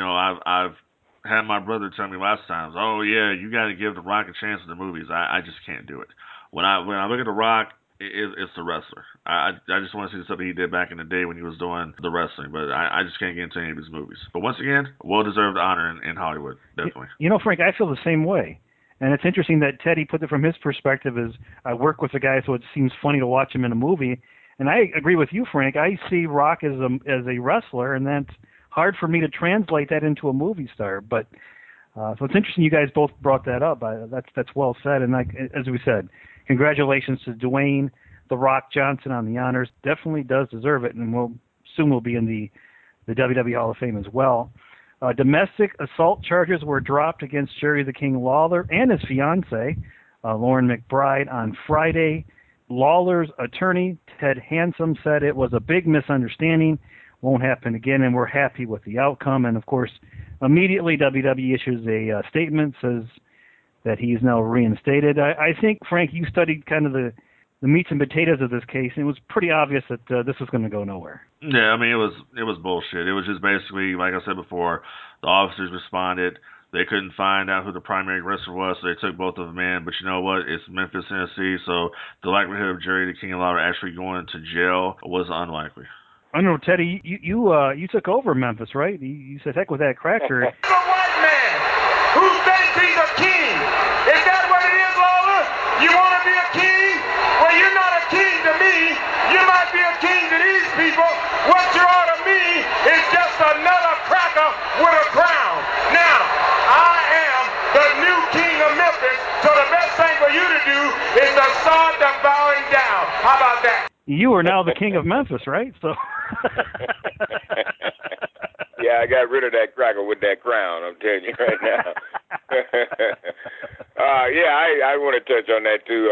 had my brother tell me lots of times, oh yeah, you got to give The Rock a chance in the movies. I just can't do it. When I look at The Rock, it's the wrestler. I just want to see the stuff he did back in the day when he was doing the wrestling, but I just can't get into any of his movies. But once again, well-deserved honor in Hollywood, definitely. Frank, I feel the same way. And it's interesting that Teddy put it from his perspective as I work with a guy, so it seems funny to watch him in a movie. And I agree with you, Frank. I see Rock as a wrestler, and that's hard for me to translate that into a movie star. But so it's interesting you guys both brought that up. That's well said. And as we said, congratulations to Dwayne The Rock Johnson on the honors. Definitely does deserve it, and soon will be in the WWE Hall of Fame as well. Domestic assault charges were dropped against Jerry the King Lawler and his fiancée, Lauren McBride, on Friday. Lawler's attorney, Ted Handsome, said it was a big misunderstanding won't happen again, and we're happy with the outcome. And, of course, immediately WWE issues a statement, says that he is now reinstated. I think, Frank, you studied kind of the meats and potatoes of this case, and it was pretty obvious that this was going to go nowhere. Yeah, I mean, it was bullshit. It was just basically, like I said before, the officers responded. They couldn't find out who the primary aggressor was, so they took both of them in. But you know what? It's Memphis, Tennessee, so the likelihood of Jerry the King Lawler actually going to jail was unlikely. I know, Teddy, you took over Memphis, right? You said, heck with that cracker. It's a white man who thinks he's a king. Is that what it is, Lawler? You want to be a king? Well, you're not a king to me. You might be a king to these people. What you are to me is just another cracker with a crown. Now, I am the new king of Memphis, so the best thing for you to do is to start the bowing down. How about that? You are now the king of Memphis, right? So. Yeah, I got rid of that cracker with that crown, I'm telling you right now. I want to touch on that too.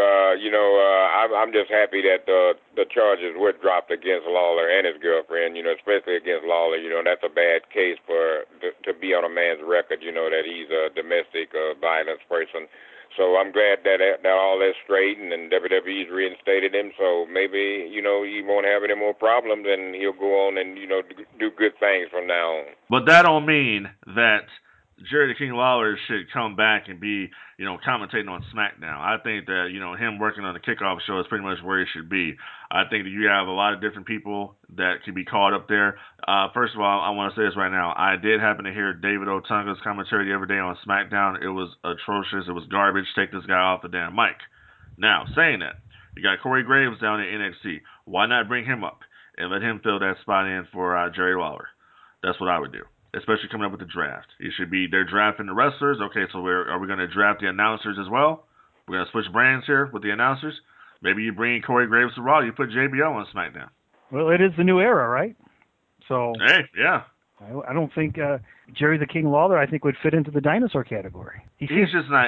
I'm just happy that the charges were dropped against Lawler and his girlfriend, especially against Lawler. That's a bad case to be on a man's record, that he's a domestic violence person. So I'm glad that all that's straightened and WWE's reinstated him. So maybe, he won't have any more problems and he'll go on and, do good things from now on. But that don't mean that Jerry the King Lawler should come back and be, commentating on SmackDown. I think that, him working on the kickoff show is pretty much where he should be. I think that you have a lot of different people that could be called up there. First of all, I want to say this right now. I did happen to hear David Otunga's commentary the other day on SmackDown. It was atrocious. It was garbage. Take this guy off the damn mic. Now, saying that, you got Corey Graves down at NXT. Why not bring him up and let him fill that spot in for Jerry Lawler? That's what I would do, especially coming up with the draft. It should be they're drafting the wrestlers. Okay, so are we going to draft the announcers as well? We're going to switch brands here with the announcers. Maybe you bring Corey Graves to Raw. You put JBL on SmackDown. Well, it is the new era, right? So. Hey, yeah. I don't think Jerry the King Lawler, I think, would fit into the dinosaur category. He's just not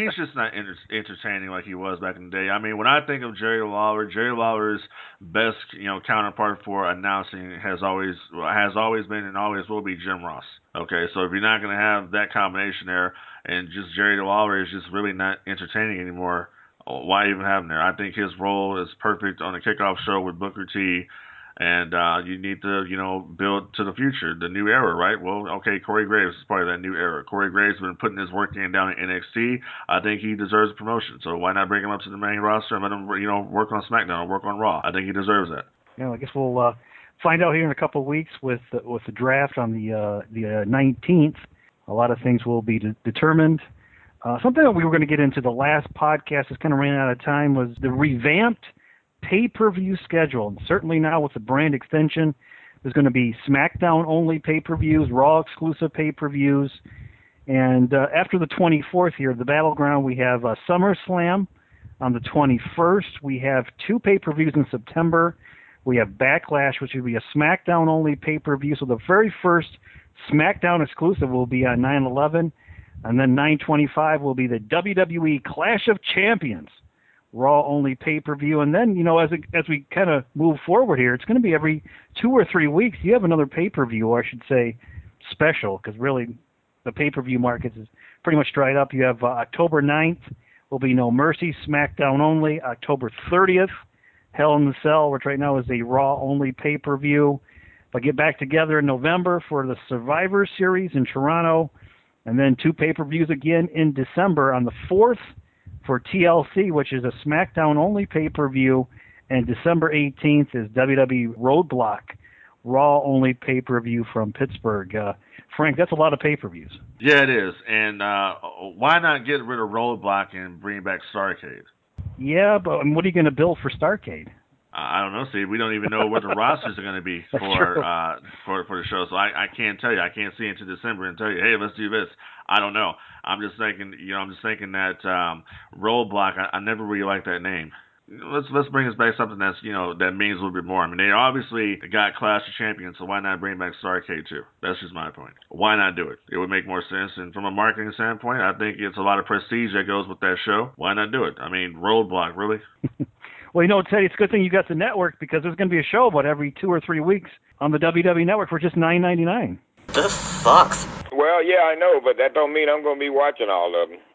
entertaining like he was back in the day. I mean, when I think of Jerry Lawler's best counterpart for announcing has always been and always will be Jim Ross. Okay, so if you're not going to have that combination there, and just Jerry Lawler is just really not entertaining anymore, why even have him there? I think his role is perfect on the kickoff show with Booker T. And you need to, build to the future, the new era, right? Well, okay, Corey Graves is part of that new era. Corey Graves has been putting his work in down at NXT. I think he deserves a promotion. So why not bring him up to the main roster and let him, work on SmackDown or work on Raw? I think he deserves that. Yeah, I guess we'll find out here in a couple of weeks with the draft on the 19th. A lot of things will be determined. Something that we were going to get into the last podcast, is kind of ran out of time, was the revamped pay-per-view schedule. And certainly now with the brand extension, there's going to be SmackDown-only pay-per-views, Raw-exclusive pay-per-views. And after the 24th here, the Battleground, we have SummerSlam on the 21st. We have 2 pay-per-views in September. We have Backlash, which will be a SmackDown-only pay-per-view. So the very first SmackDown exclusive will be on 9/11. And then 9/25 will be the WWE Clash of Champions, Raw-only pay-per-view. And then, as we kind of move forward here, it's going to be every 2 or 3 weeks you have another pay-per-view, or I should say special, because really the pay-per-view market is pretty much dried up. You have October 9th will be No Mercy, SmackDown only. October 30th, Hell in the Cell, which right now is a Raw-only pay-per-view. But get back together in November for the Survivor Series in Toronto, and then 2 pay-per-views again in December on the 4th, for TLC, which is a SmackDown-only pay-per-view, and December 18th is WWE Roadblock, Raw-only pay-per-view from Pittsburgh. Frank, that's a lot of pay-per-views. Yeah, it is. And why not get rid of Roadblock and bring back Starrcade? Yeah, but what are you going to build for Starrcade? I don't know, Steve. We don't even know what the rosters are going to be for the show. So I can't tell you. I can't see into December and tell you, hey, let's do this. I don't know. I'm just thinking that Roadblock. I never really liked that name. Let's bring us back something that's that means a little bit more. I mean, they obviously got Clash of Champions, so why not bring back Starrcade too? That's just my point. Why not do it? It would make more sense. And from a marketing standpoint, I think it's a lot of prestige that goes with that show. Why not do it? I mean, Roadblock, really? Well, Teddy, it's a good thing you got the network, because there's going to be a show about every 2 or 3 weeks on the WWE Network for just $9.99. This sucks. Well, yeah, I know, but that don't mean I'm going to be watching all of them.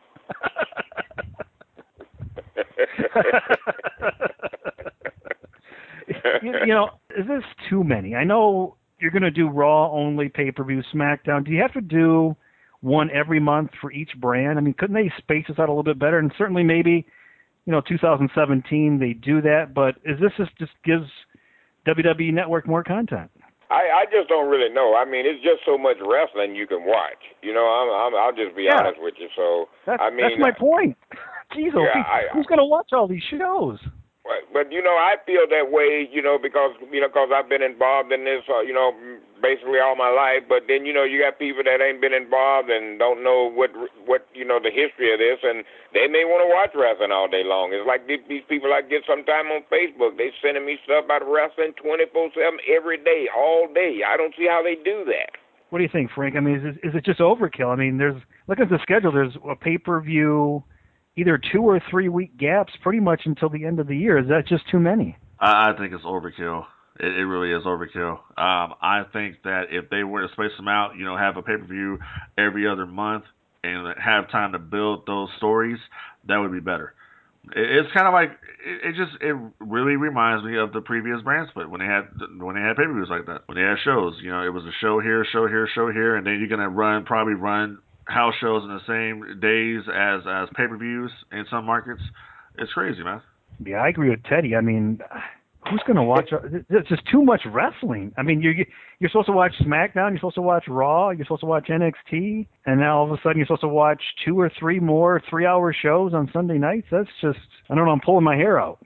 you know, is this too many? I know you're going to do Raw only pay-per-view, SmackDown. Do you have to do one every month for each brand? I mean, couldn't they space this out a little bit better? And certainly maybe, 2017 they do that, but is this just gives WWE Network more content? I just don't really know. I mean, it's just so much wrestling you can watch. I'll just be honest with you. So that's my my point. Jeez, who's going to watch all these shows? But I feel that way, because I've been involved in this, basically all my life. But then, you got people that ain't been involved and don't know what the history of this, and they may want to watch wrestling all day long. It's like these people I get sometime on Facebook. They sending me stuff about wrestling 24/7 every day, all day. I don't see how they do that. What do you think, Frank? I mean, is it just overkill? I mean, look at the schedule. There's a pay-per-view, either 2 or 3 week gaps pretty much until the end of the year. Is that just too many? I think it's overkill. It really is overkill. I think that if they were to space them out, have a pay-per-view every other month and have time to build those stories, that would be better. It's kind of like it really reminds me of the previous brand split when they had pay-per-views like that. When they had shows, it was a show here, show here, show here, and then you're gonna probably run house shows in the same days as pay-per-views in some markets. It's crazy, man. Yeah, I agree with Teddy. I mean, who's going to watch? It's just too much wrestling. I mean, you're supposed to watch SmackDown, you're supposed to watch Raw, you're supposed to watch NXT, and now all of a sudden you're supposed to watch 2 or 3 more 3-hour shows on Sunday nights. That's just, I don't know, I'm pulling my hair out.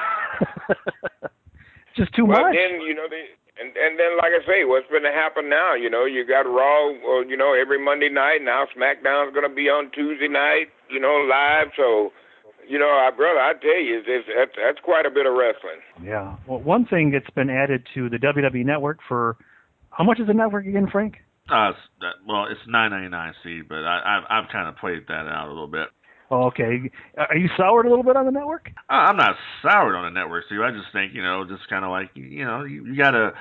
It's just too much. Then, And then, like I say, what's going to happen now? You got Raw, every Monday night. Now SmackDown's going to be on Tuesday night, live. So, brother, I tell you, that's quite a bit of wrestling. Yeah. Well, one thing that's been added to the WWE Network for, how much is the network again, Frank? It's $9.99, Steve, but I've kind of played that out a little bit. Oh, okay. Are you soured a little bit on the network? I'm not soured on the network, Steve. I just think, just kind of like, you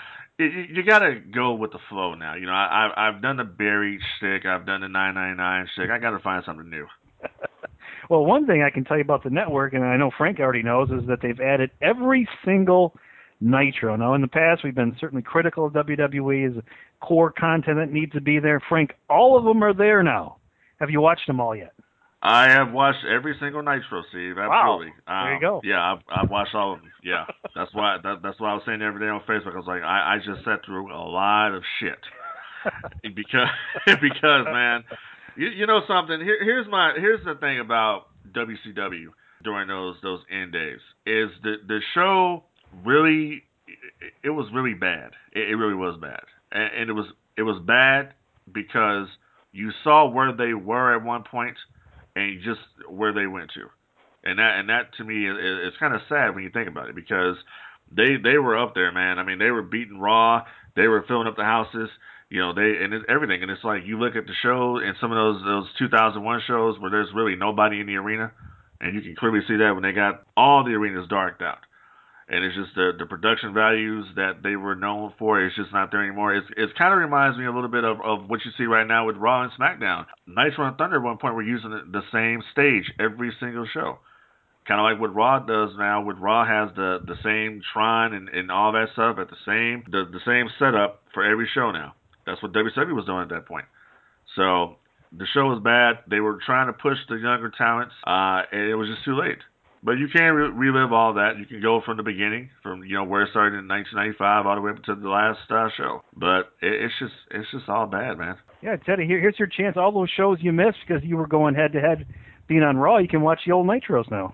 gotta go with the flow now. I've done the Barry shtick, I've done the $9.99 shtick. I gotta find something new. Well, one thing I can tell you about the network, and I know Frank already knows, is that they've added every single Nitro. Now, in the past, we've been certainly critical of WWE as core content that needs to be there. Frank, all of them are there now. Have you watched them all yet? I have watched every single Nitro, Steve. Absolutely. Wow. There you go. Yeah, I've watched all of them. Yeah, that's why I was saying every day on Facebook. I was like, I just sat through a lot of shit because man, you know something. Here's the thing about WCW during those end days is the show really it was really bad. It really was bad, and it was bad because you saw where they were at one point. And just where they went to, and that to me is kind of sad when you think about it because they were up there, man. I mean, they were beating Raw, they were filling up the houses, everything. And it's like you look at the show and some of those 2001 shows where there's really nobody in the arena, and you can clearly see that when they got all the arenas darked out. And it's just the production values that they were known for. It's just not there anymore. It kind of reminds me a little bit of what you see right now with Raw and SmackDown. Nitro and Thunder at one point were using the same stage every single show. Kind of like what Raw does now. With Raw has the same Tron and all that stuff at the same setup for every show now. That's what WWE was doing at that point. So the show was bad. They were trying to push the younger talents, and it was just too late. But you can relive all that. You can go from the beginning, from where it started in 1995 all the way up to the last show. But it's just all bad, man. Yeah, Teddy, here's your chance. All those shows you missed because you were going head to head, being on Raw. You can watch the old Nitros now.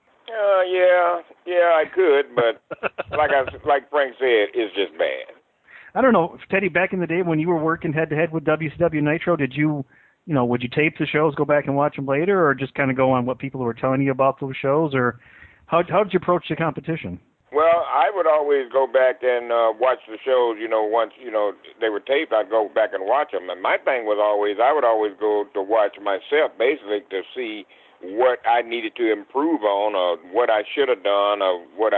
Yeah, I could, but like Frank said, it's just bad. I don't know, Teddy. Back in the day when you were working head to head with WCW Nitro, did you? Would you tape the shows, go back and watch them later, or just kind of go on what people were telling you about those shows, or how did you approach the competition? Well, I would always go back and watch the shows, once, they were taped, I'd go back and watch them. And my thing was I would always go to watch myself, basically to see what I needed to improve on, or what I should have done, or what I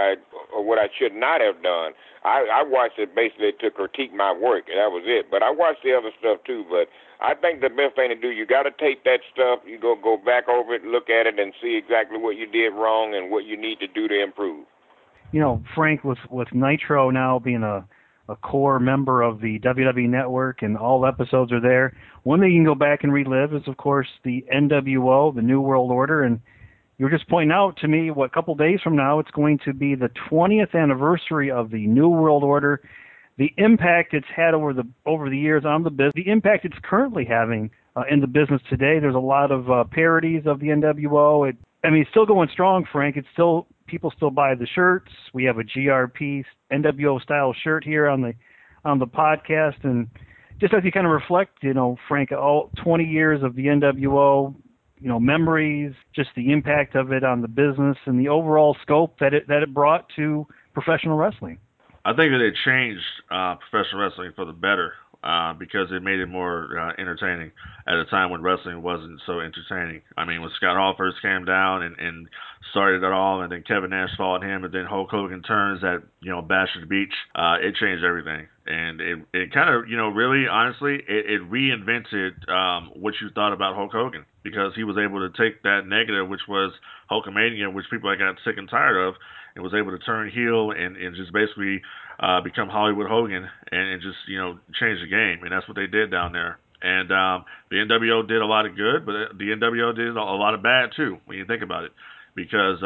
or what I should not have done. I watched it basically to critique my work, and that was it. But I watched the other stuff too. But I think the best thing to do, you got to take that stuff, you go back over it, look at it, and see exactly what you did wrong and what you need to do to improve. You know, Frank, with Nitro now being a core member of the WWE Network and all episodes are there, one thing you can go back and relive is, of course, the NWO, the New World Order. And you were just pointing out to me, a couple days from now, it's going to be the 20th anniversary of the New World Order. The impact it's had over the years on the business, the impact it's currently having in the business today. There's a lot of parodies of the NWO. It's still going strong, Frank. People still buy the shirts. We have a GRP NWO style shirt here on the podcast, and just as you kind of reflect, Frank, all 20 years of the NWO, memories, just the impact of it on the business and the overall scope that it brought to professional wrestling. I think that it changed professional wrestling for the better because it made it more entertaining at a time when wrestling wasn't so entertaining. I mean, when Scott Hall first came down and started it all, and then Kevin Nash followed him, and then Hulk Hogan turns at Bash at the Beach, it changed everything. And it kind of, really, honestly, it reinvented what you thought about Hulk Hogan, because he was able to take that negative, which was Hulkamania, which people got sick and tired of, and was able to turn heel and just basically become Hollywood Hogan and just, change the game. And that's what they did down there. And the NWO did a lot of good, but the NWO did a lot of bad, too, when you think about it. Because,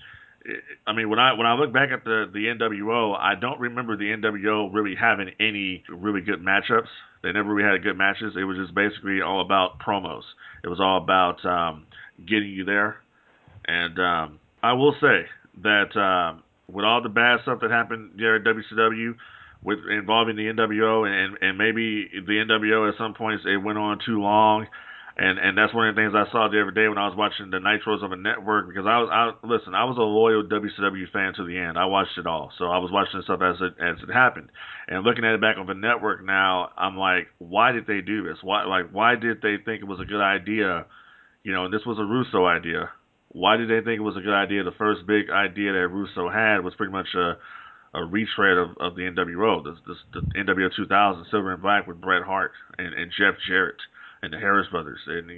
when I look back at the NWO, I don't remember the NWO really having any really good matchups. They never really had good matches. It was just basically all about promos. It was all about getting you there. And I will say that with all the bad stuff that happened there at WCW, with involving the NWO, and maybe the NWO at some points it went on too long. And that's one of the things I saw the other day when I was watching the Nitros on the network, because I was a loyal WCW fan to the end. I watched it all. So I was watching stuff as it happened. And looking at it back on the network now, I'm like, why did they do this? Why did they think it was a good idea? And this was a Russo idea. Why did they think it was a good idea? The first big idea that Russo had was pretty much a retread of the NWO, the NWO 2000, Silver and Black with Bret Hart and Jeff Jarrett and the Harris Brothers. And,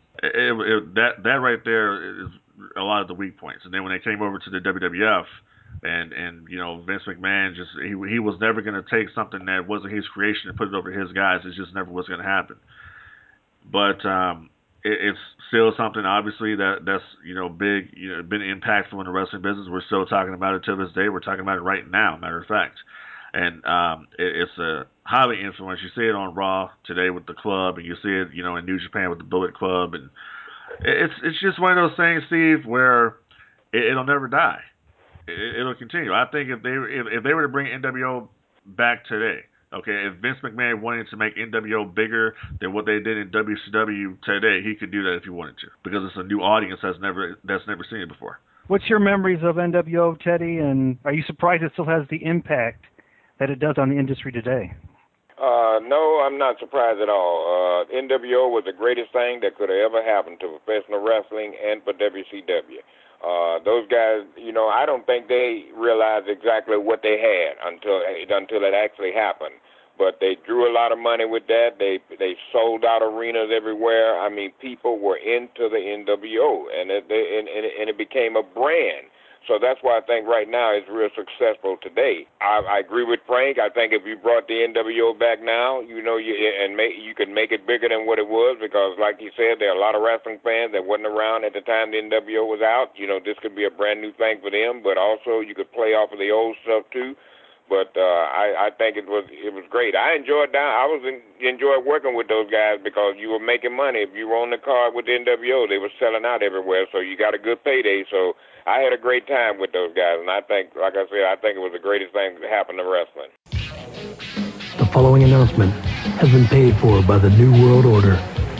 that right there is a lot of the weak points. And then when they came over to the WWF and Vince McMahon, he was never going to take something that wasn't his creation and put it over his guys. It just never was going to happen. But it's still something, obviously, that's big, been impactful in the wrestling business. We're still talking about it to this day. We're talking about it right now, matter of fact. And it's a highly influential. You see it on Raw today with the Club, and you see it, in New Japan with the Bullet Club, and it's just one of those things, Steve, where it'll never die. It'll continue. I think if they were to bring NWO back today, okay, if Vince McMahon wanted to make NWO bigger than what they did in WCW today, he could do that if he wanted to, because it's a new audience that's never seen it before. What's your memories of NWO, Teddy, and are you surprised it still has the impact that it does on the industry today? No, I'm not surprised at all. NWO was the greatest thing that could have ever happened to professional wrestling and for WCW. Those guys, I don't think they realized exactly what they had until it actually happened. But they drew a lot of money with that. They sold out arenas everywhere. I mean, people were into the NWO, and it became a brand. So that's why I think right now it's real successful today. I agree with Frank. I think if you brought the NWO back now, you could make it bigger than what it was, because, like you said, there are a lot of wrestling fans that wasn't around at the time the NWO was out. This could be a brand new thing for them, but also you could play off of the old stuff too. But I think it was great. I enjoyed working with those guys because you were making money. If you were on the card with the NWO, they were selling out everywhere, so you got a good payday. So I had a great time with those guys, and I think, like I said, I think it was the greatest thing that happened to wrestling. The following announcement has been paid for by the New World Order.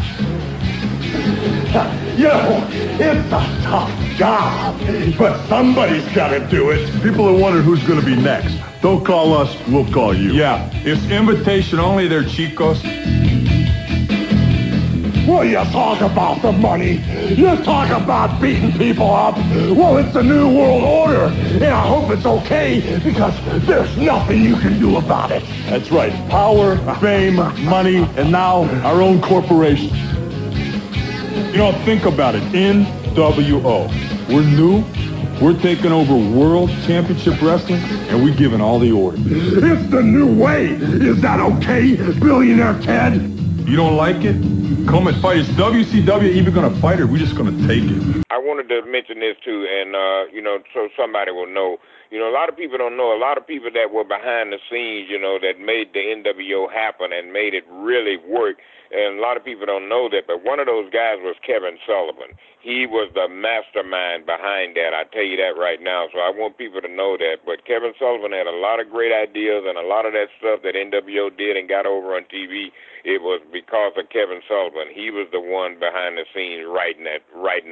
It's a tough job, but somebody's got to do it. People are wondering who's going to be next. Don't call us, we'll call you. Yeah, it's invitation only there, chicos. Well, you talk about the money. You talk about beating people up. Well, it's the New World Order, and I hope it's okay because there's nothing you can do about it. That's right. Power, fame, money, and now our own corporation. You know, think about it. NWO. We're new. We're taking over World Championship Wrestling, and we're giving all the orders. It's the new way. Is that okay, Billionaire Ted? You don't like it? Come and fight. Is WCW even going to fight, or are we just going to take it? I wanted to mention this, too, and, so somebody will know. A lot of people don't know. A lot of people that were behind the scenes, that made the NWO happen and made it really work. And a lot of people don't know that, but one of those guys was Kevin Sullivan. He was the mastermind behind that. I tell you that right now. So I want people to know that. But Kevin Sullivan had a lot of great ideas, and a lot of that stuff that NWO did and got over on TV, it was because of Kevin Sullivan. He was the one behind the scenes writing that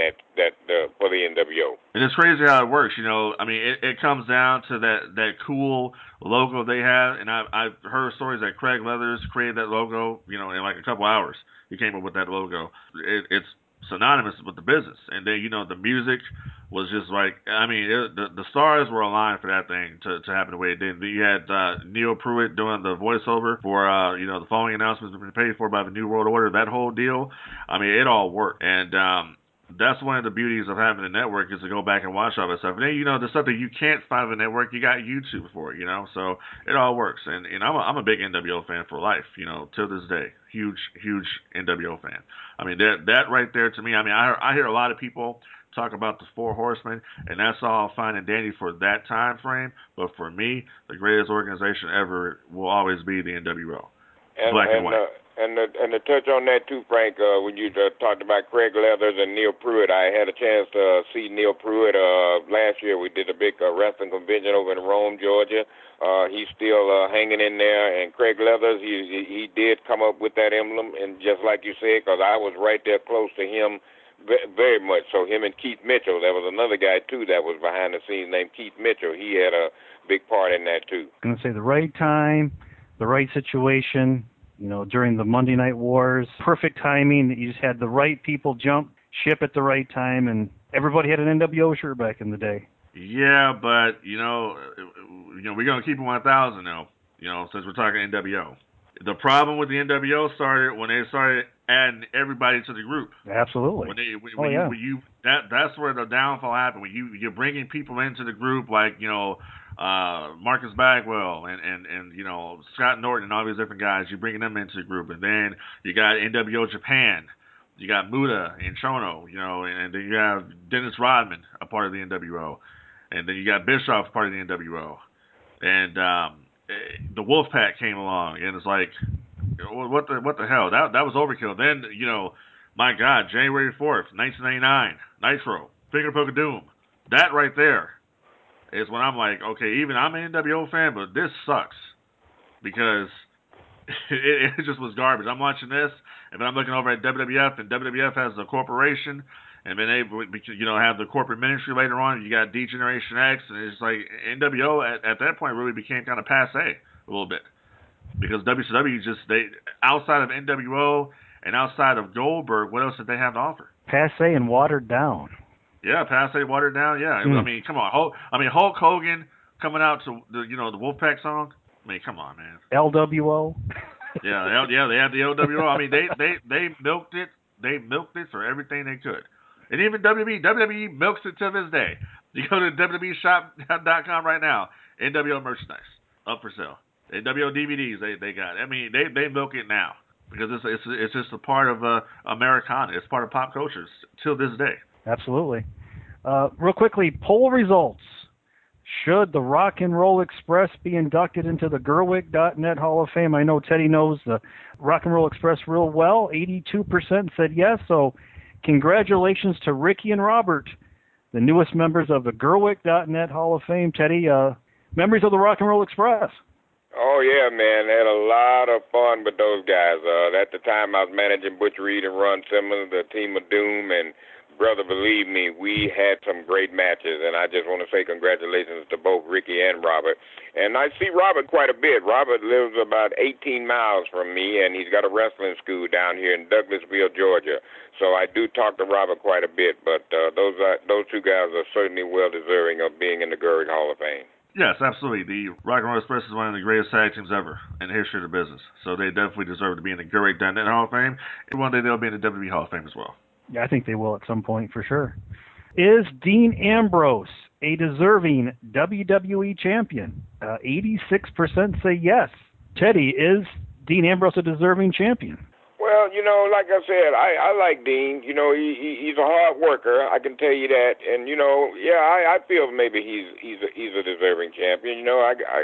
for the NWO. And it's crazy how it works. It comes down to that cool logo they have, and I've heard stories that Craig Leathers created that logo, in like a couple hours. He came up with that logo. It's synonymous with the business. And then, the music was just like, the stars were aligned for that thing to happen the way it did. You had Neil Pruitt doing the voiceover for, the following announcements have been paid for by the New World Order, that whole deal. It all worked. And that's one of the beauties of having a network is to go back and watch all that stuff. And then, the stuff that you can't find on the network, you got YouTube for, so it all works. And I'm a big NWO fan for life, till this day. Huge NWO fan. That right there to me, I hear a lot of people talk about the Four Horsemen, and that's all fine and dandy for that time frame. But for me, the greatest organization ever will always be the NWO. Black and white. And to touch on that too, Frank, when you talked about Craig Leathers and Neil Pruitt, I had a chance to see Neil Pruitt last year. We did a big wrestling convention over in Rome, Georgia. He's still hanging in there. And Craig Leathers, he did come up with that emblem, and just like you said, because I was right there close to him, very much. So him and Keith Mitchell, there was another guy too that was behind the scenes named Keith Mitchell. He had a big part in that too. I'm going to say the right time, the right situation. During the Monday Night Wars, perfect timing. You just had the right people jump ship at the right time, and everybody had an NWO shirt back in the day. Yeah, but we're gonna keep it 1,000 now. Since we're talking NWO, the problem with the NWO started when they started adding everybody to the group. Absolutely. That's where the downfall happened. When you're bringing people into the group like Marcus Bagwell and Scott Norton and all these different guys, you're bringing them into the group, and then you got NWO Japan, you got Muta and Chono, and then you have Dennis Rodman, a part of the NWO, and then you got Bischoff, part of the NWO, and the Wolfpack came along, and it's like, what the hell? That was overkill. Then my God, January 4th, 1999, Nitro, Finger Poke of Doom, that right there is when I'm like, okay, even I'm an NWO fan, but this sucks because it just was garbage. I'm watching this, and then I'm looking over at WWF, and WWF has a corporation, and then they have the corporate ministry later on. You got D-Generation X, and it's like NWO at that point really became kind of passe a little bit because WCW they outside of NWO and outside of Goldberg, what else did they have to offer? Passe and watered down. Yeah, passe, watered down. Yeah, come on. Hulk Hogan coming out to the Wolfpack song. Come on, man. LWO. yeah, they had the LWO. They milked it. They milked it for everything they could, and even WWE milks it to this day. You go to WWEshop.com right now. NWO merchandise up for sale. NWO DVDs they got. They milk it now because it's just a part of Americana. It's part of pop culture till this day. Absolutely. Real quickly, poll results. Should the Rock and Roll Express be inducted into the Gerwig.net Hall of Fame? I know Teddy knows the Rock and Roll Express real well. 82% said yes, so congratulations to Ricky and Robert, the newest members of the Gerwig.net Hall of Fame. Teddy, memories of the Rock and Roll Express? Oh, yeah, man. Had a lot of fun with those guys. At the time, I was managing Butch Reed and Ron Simmons, the Team of Doom, and brother, believe me, we had some great matches, and I just want to say congratulations to both Ricky and Robert. And I see Robert quite a bit. Robert lives about 18 miles from me, and he's got a wrestling school down here in Douglasville, Georgia. So I do talk to Robert quite a bit, but those two guys are certainly well-deserving of being in the Gerwig Hall of Fame. Yes, absolutely. The Rock and Roll Express is one of the greatest tag teams ever in the history of the business. So they definitely deserve to be in the Gerwig.net Hall of Fame. And one day they'll be in the WWE Hall of Fame as well. Yeah, I think they will at some point for sure. Is Dean Ambrose a deserving WWE champion? 86% say yes. Teddy, is Dean Ambrose a deserving champion? Well, you know, like I said, I like Dean. You know, he's a hard worker. I can tell you that. And you know, yeah, I feel maybe he's a deserving champion. You know,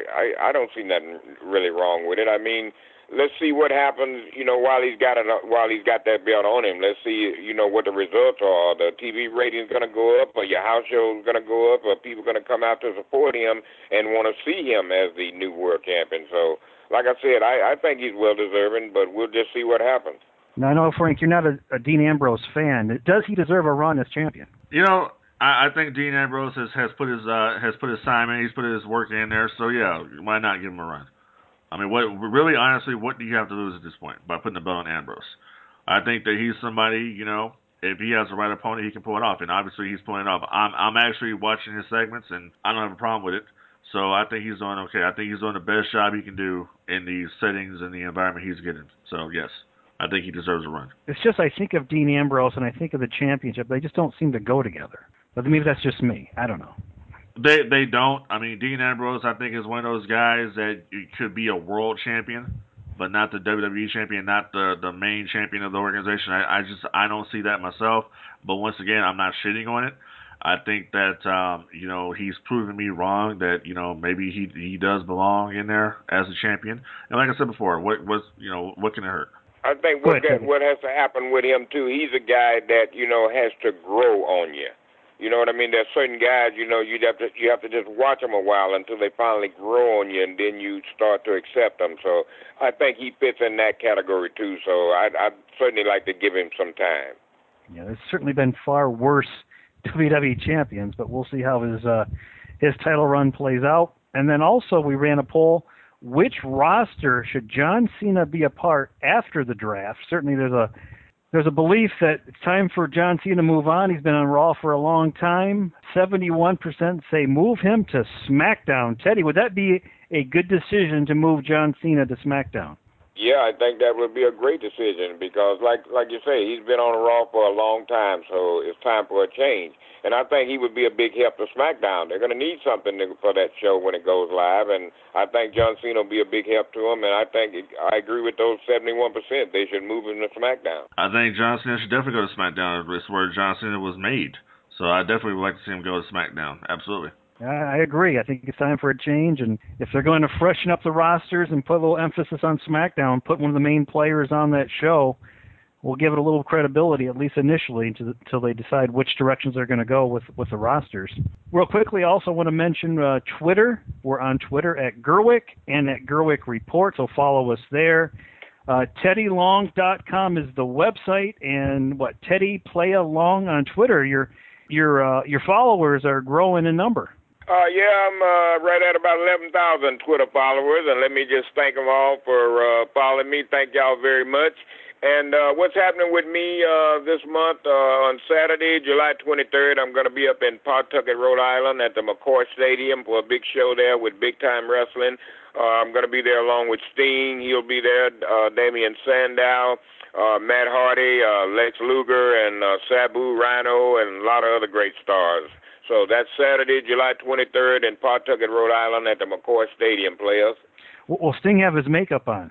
I don't see nothing really wrong with it. I mean, let's see what happens. You know, while he's got that belt on him. Let's see, you know, what the results are. Are the TV ratings going to go up? Or your house shows going to go up? Or people going to come out to support him and want to see him as the new world champion? So, like I said, I think he's well-deserving, but we'll just see what happens. Now, I know, Frank, you're not a Dean Ambrose fan. Does he deserve a run as champion? You know, I think Dean Ambrose has put his time in. He's put his work in there. So yeah, why not give him a run? I mean, really, honestly, what do you have to lose at this point by putting the belt on Ambrose? I think that he's somebody, you know, if he has the right opponent, he can pull it off, and obviously he's pulling it off. I'm actually watching his segments, and I don't have a problem with it. So I think he's doing okay. I think he's doing the best job he can do in the settings and the environment he's getting. So, yes, I think he deserves a run. It's just I think of Dean Ambrose and I think of the championship. They just don't seem to go together. But maybe that's just me. I don't know. They don't. I mean, Dean Ambrose, I think, is one of those guys that could be a world champion, but not the WWE champion, not the main champion of the organization. I don't see that myself. But once again, I'm not shitting on it. I think that, you know, he's proven me wrong that, you know, maybe he does belong in there as a champion. And like I said before, what can it hurt? I think what has to happen with him, too, he's a guy that, you know, has to grow on you. You know what I mean? There's certain guys, you know, you have to just watch them a while until they finally grow on you, and then you start to accept them. So I think he fits in that category, too. So I'd certainly like to give him some time. Yeah, there's certainly been far worse WWE champions, but we'll see how his title run plays out. And then also we ran a poll: which roster should John Cena be a part after the draft? Certainly there's a belief that it's time for John Cena to move on. He's been on Raw for a long time. 71% say move him to SmackDown. Teddy, would that be a good decision to move John Cena to SmackDown? Yeah, I think that would be a great decision because, like you say, he's been on Raw for a long time, so it's time for a change. And I think he would be a big help to SmackDown. They're going to need something for that show when it goes live, and I think John Cena will be a big help to him, and I agree with those 71%. They should move him to SmackDown. I think John Cena should definitely go to SmackDown. It's where John Cena was made. So I definitely would like to see him go to SmackDown. Absolutely. I agree. I think it's time for a change, and if they're going to freshen up the rosters and put a little emphasis on SmackDown, put one of the main players on that show, we'll give it a little credibility, at least initially, until they decide which directions they're going to go with the rosters. Real quickly, I also want to mention Twitter. We're on Twitter at Gerwig and at Gerwig Report, so follow us there. TeddyLong.com is the website, and Teddy Play Along on Twitter. Your followers are growing in number. Yeah, I'm right at about 11,000 Twitter followers, and let me just thank them all for following me. Thank y'all very much. And what's happening with me this month, on Saturday, July 23rd, I'm going to be up in Pawtucket, Rhode Island at the McCoy Stadium for a big show there with Big Time Wrestling. I'm going to be there along with Sting. He'll be there, Damian Sandow, Matt Hardy, Lex Luger, and Sabu Rhino, and a lot of other great stars. So that's Saturday, July 23rd in Pawtucket, Rhode Island at the McCoy Stadium, players. Will Sting have his makeup on?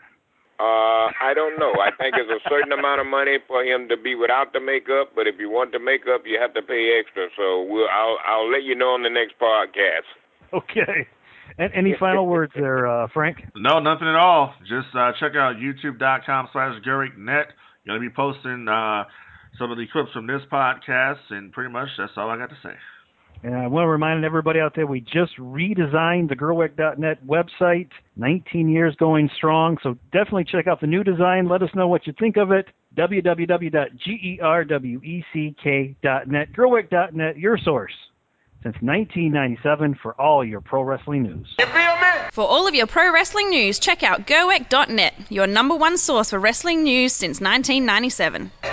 I don't know. I think it's a certain amount of money for him to be without the makeup, but if you want the makeup, you have to pay extra. So I'll let you know on the next podcast. Okay. And any final words there, Frank? No, nothing at all. Just check out youtube.com/GerwigNet. Going to be posting some of the clips from this podcast, and pretty much that's all I got to say. And I want to remind everybody out there, we just redesigned the Gerwig.net website, 19 years going strong, so definitely check out the new design. Let us know what you think of it. www.gerweck.net. Gerweck.net, your source since 1997 for all your pro wrestling news. You feel me? For all of your pro wrestling news, check out gerweck.net, your number one source for wrestling news since 1997.